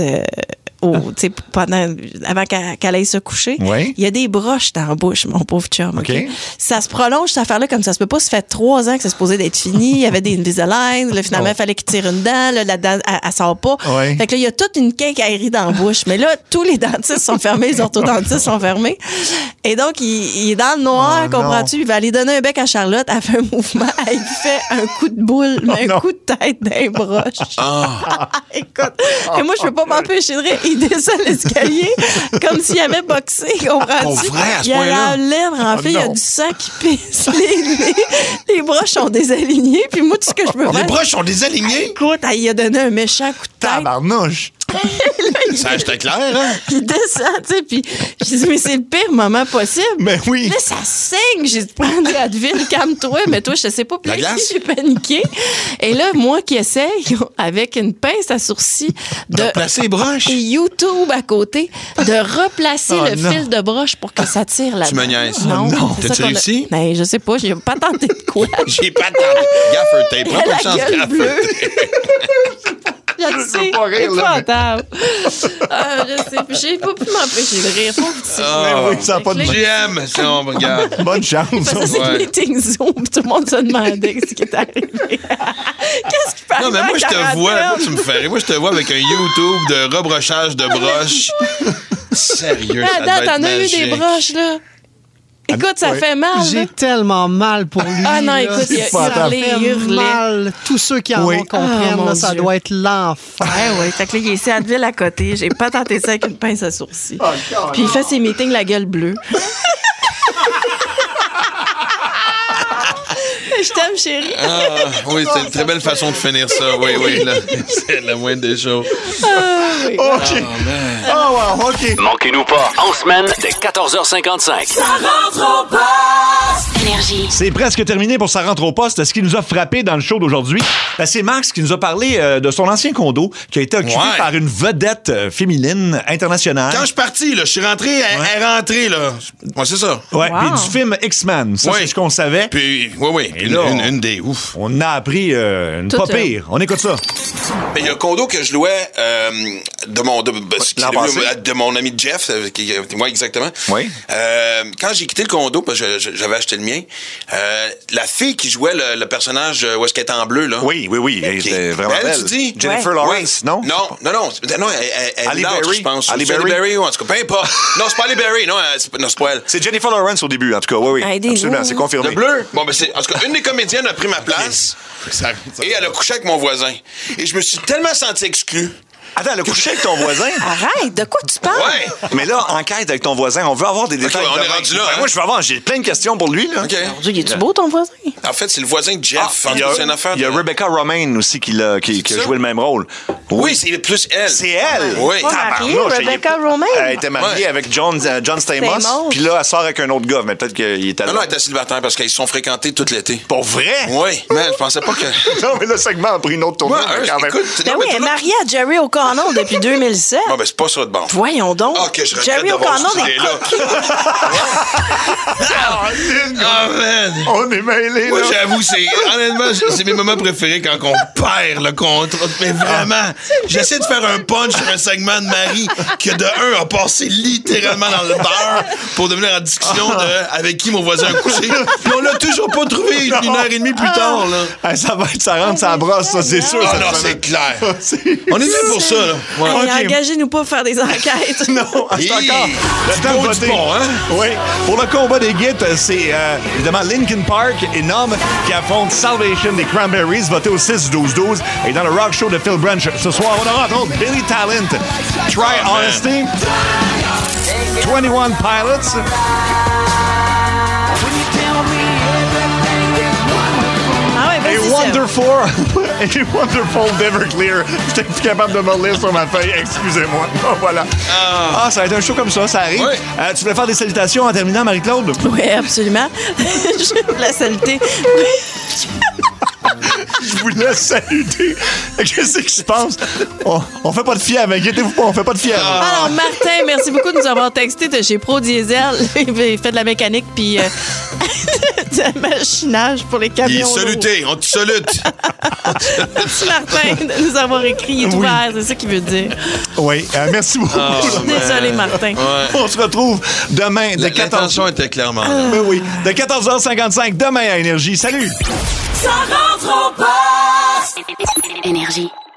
avant qu'elle aille se coucher. Oui. Il y a des broches dans la bouche, mon pauvre chum. Okay. Ça se prolonge, cette affaire-là, comme ça se peut pas. Ça fait 3 ans que c'est supposé d'être fini. Il y avait des Invisalign. Là, finalement, il fallait qu'il tire une dent. Là, la dent, elle sort pas. Oui. Fait que là, il y a toute une quincaillerie dans la bouche. Mais là, tous les dentistes sont fermés, les orthodontistes sont fermés. Et donc, il est dans le noir, comprends-tu? Il va aller donner un bec à Charlotte. Elle fait un mouvement. Elle fait un coup de boule, mais un coup de tête d'un broche. Écoute, et moi, je peux pas m'empêcher de rire. Il descend l'escalier comme s'il avait boxé, comprends-tu? Il y a la lèvre, en fait, il y a du sang qui pisse. Les broches sont désalignés, puis moi, tout ce que je peux faire... Les broches sont désalignés? Écoute, il a donné un méchant coup de tête. Tabarnouche! Ça, j'étais clair, hein? Il descend, tu sais, puis je dis, mais c'est le pire moment possible. Mais oui. Là, ça saigne. J'ai dit, prends des Advil, calme-toi. Mais toi, je sais pas. Puis là, j'ai paniqué. Et là, moi qui essaye, avec une pince à sourcils, de replacer les broches. Et YouTube à côté, de replacer le fil de broche pour que ça tire là-dedans. Tu me niaises. Non. T'as-tu réussi? Ben, je sais pas. J'ai pas tenté de quoi. J'ai pas tenté. Gaffer tape. Prends pas de chance, gaffer tape. Je sais, épouvantable. Je sais, j'ai pas pu m'empêcher de rire. Oui, ça n'a pas de GM, si on regarde. Bonne chance. Ça, c'est le meeting Zoom, tout le monde se demandait ce qui est arrivé. Qu'est-ce qui passe? Non, mais moi, je te vois, moi, tu me fais rire. Moi, je te vois avec un YouTube de rebrochage de broches. Sérieux, ça doit être t'en as eu des broches, là? Écoute, ça fait mal. J'ai tellement mal pour lui. Ah non, écoute, il fait mal. Tous ceux qui en comprennent, là, ça doit être l'enfer. Oui. Fait que là, il est ici à Advil à côté. J'ai pas tenté ça avec une pince à sourcils. Puis il fait ses meetings la gueule bleue. Je t'aime, chérie. Oui, c'est une très belle façon de finir ça. Oui, là, c'est la moindre des choses. Oui. OK. Wow, OK. Manquez-nous pas, en semaine, dès 14h55. Ça rentre au poste! Énergie. C'est presque terminé pour Ça rentre au poste. Ce qui nous a frappé dans le show d'aujourd'hui, c'est Max qui nous a parlé de son ancien condo qui a été occupé par une vedette féminine internationale. Quand je suis parti, là, je suis rentré, elle est rentrée, là. Ouais, c'est ça. Ouais, puis du film X-Men. Ça, c'est ce qu'on savait. Puis, oui. Et là, une des ouf. On a appris une pas pire. On écoute ça. Il y a un condo que je louais de mon ami Jeff. Moi, exactement. Oui. Quand j'ai quitté le condo, parce que j'avais acheté le mien, la fille qui jouait le personnage où est-ce qu'elle était en bleu, là. Oui. Elle était vraiment belle. Tu dis? Jennifer Lawrence, non? Non, elle Ali nâtre, Berry. je pense. Ali Berry, en tout cas, peu importe. Non, c'est pas Ali Berry, non, c'est pas elle. C'est Jennifer Lawrence au début, en tout cas, oui. Absolument, c'est confirmé. Le bleu? Bon, ben, en tout cas, une des comédiennes a pris ma place et elle a couché avec mon voisin. Et je me suis tellement senti exclu Attends, elle a couché avec ton voisin? Arrête, de quoi tu parles? Ouais. Mais là, enquête avec ton voisin, on veut avoir des détails. Okay, on est rendu là. Moi, je veux avoir, j'ai plein de questions pour lui. Là. OK. Il est-tu beau, ton voisin? En fait, c'est le voisin de Jeff. Il y a Rebecca Romaine aussi qui a joué le même rôle. Oui, c'est plus elle. C'est elle? Oui. Rebecca Romaine? Elle était mariée avec John Stamos, puis là, elle sort avec un autre gars, mais peut-être qu'il était là. Non, elle était célibataire parce qu'ils se sont fréquentés tout l'été. Pour vrai? Oui, mais je pensais pas que... Non, mais le segment a pris une autre tournure quand même. Ben oui, elle est mariée à Jerry O'Connell depuis 2007. Bon, ben c'est pas ça de bon. Voyons donc. OK, je regrette Jerry O'Connell est là. Oh, man. On est mêlés, Moi, là. j'avoue, honnêtement, c'est mes moments préférés quand on perd le contrat. Mais vraiment, j'essaie de faire un punch sur un segment de Marie qui, de un, a passé littéralement dans le beurre pour devenir en discussion de avec qui mon voisin a couché. Puis on l'a toujours pas trouvé une heure et demie plus tard, là. Ça rentre sa brosse, ça, c'est sûr. Ah non, c'est clair. On est là pour ça, là. Ouais. Hey, engagez-nous pas pour faire des enquêtes. Non, c'est encore le temps de voter. Bon, hein? Oui. Pour le combat des guides, c'est évidemment Linkin Park et Numb qui affrontent Salvation des Cranberries, voté au 6-12-12. Et dans le rock show de Phil Branch ce soir, on aura entre autres Billy Talent, Try Honesty, 21 Pilots. Et Wonderful Everclear. J'étais plus capable de me lire sur ma feuille. Excusez-moi. Oh, voilà. Ça va être un show comme ça arrive. Oui. Tu voulais faire des salutations en terminant, Marie-Claude? Oui, absolument. Je veux la saluter. Je voulais saluter. Qu'est-ce qui se passe? On fait pas de fièvre, inquiétez-vous pas, on fait pas de fièvre. Alors, Martin, merci beaucoup de nous avoir texté de chez Pro Diesel. Il fait de la mécanique puis du machinage pour les camions. Il est saluté, on te salute. Merci, Martin, de nous avoir écrit. Il est ouvert, c'est ça qu'il veut dire. Oui, merci beaucoup. Désolé, Martin. Ouais. On se retrouve demain de 14h. L'intention était clairement là. Oui, de 14h55 demain à Énergie. Salut! Ça rentre en poste! Énergie.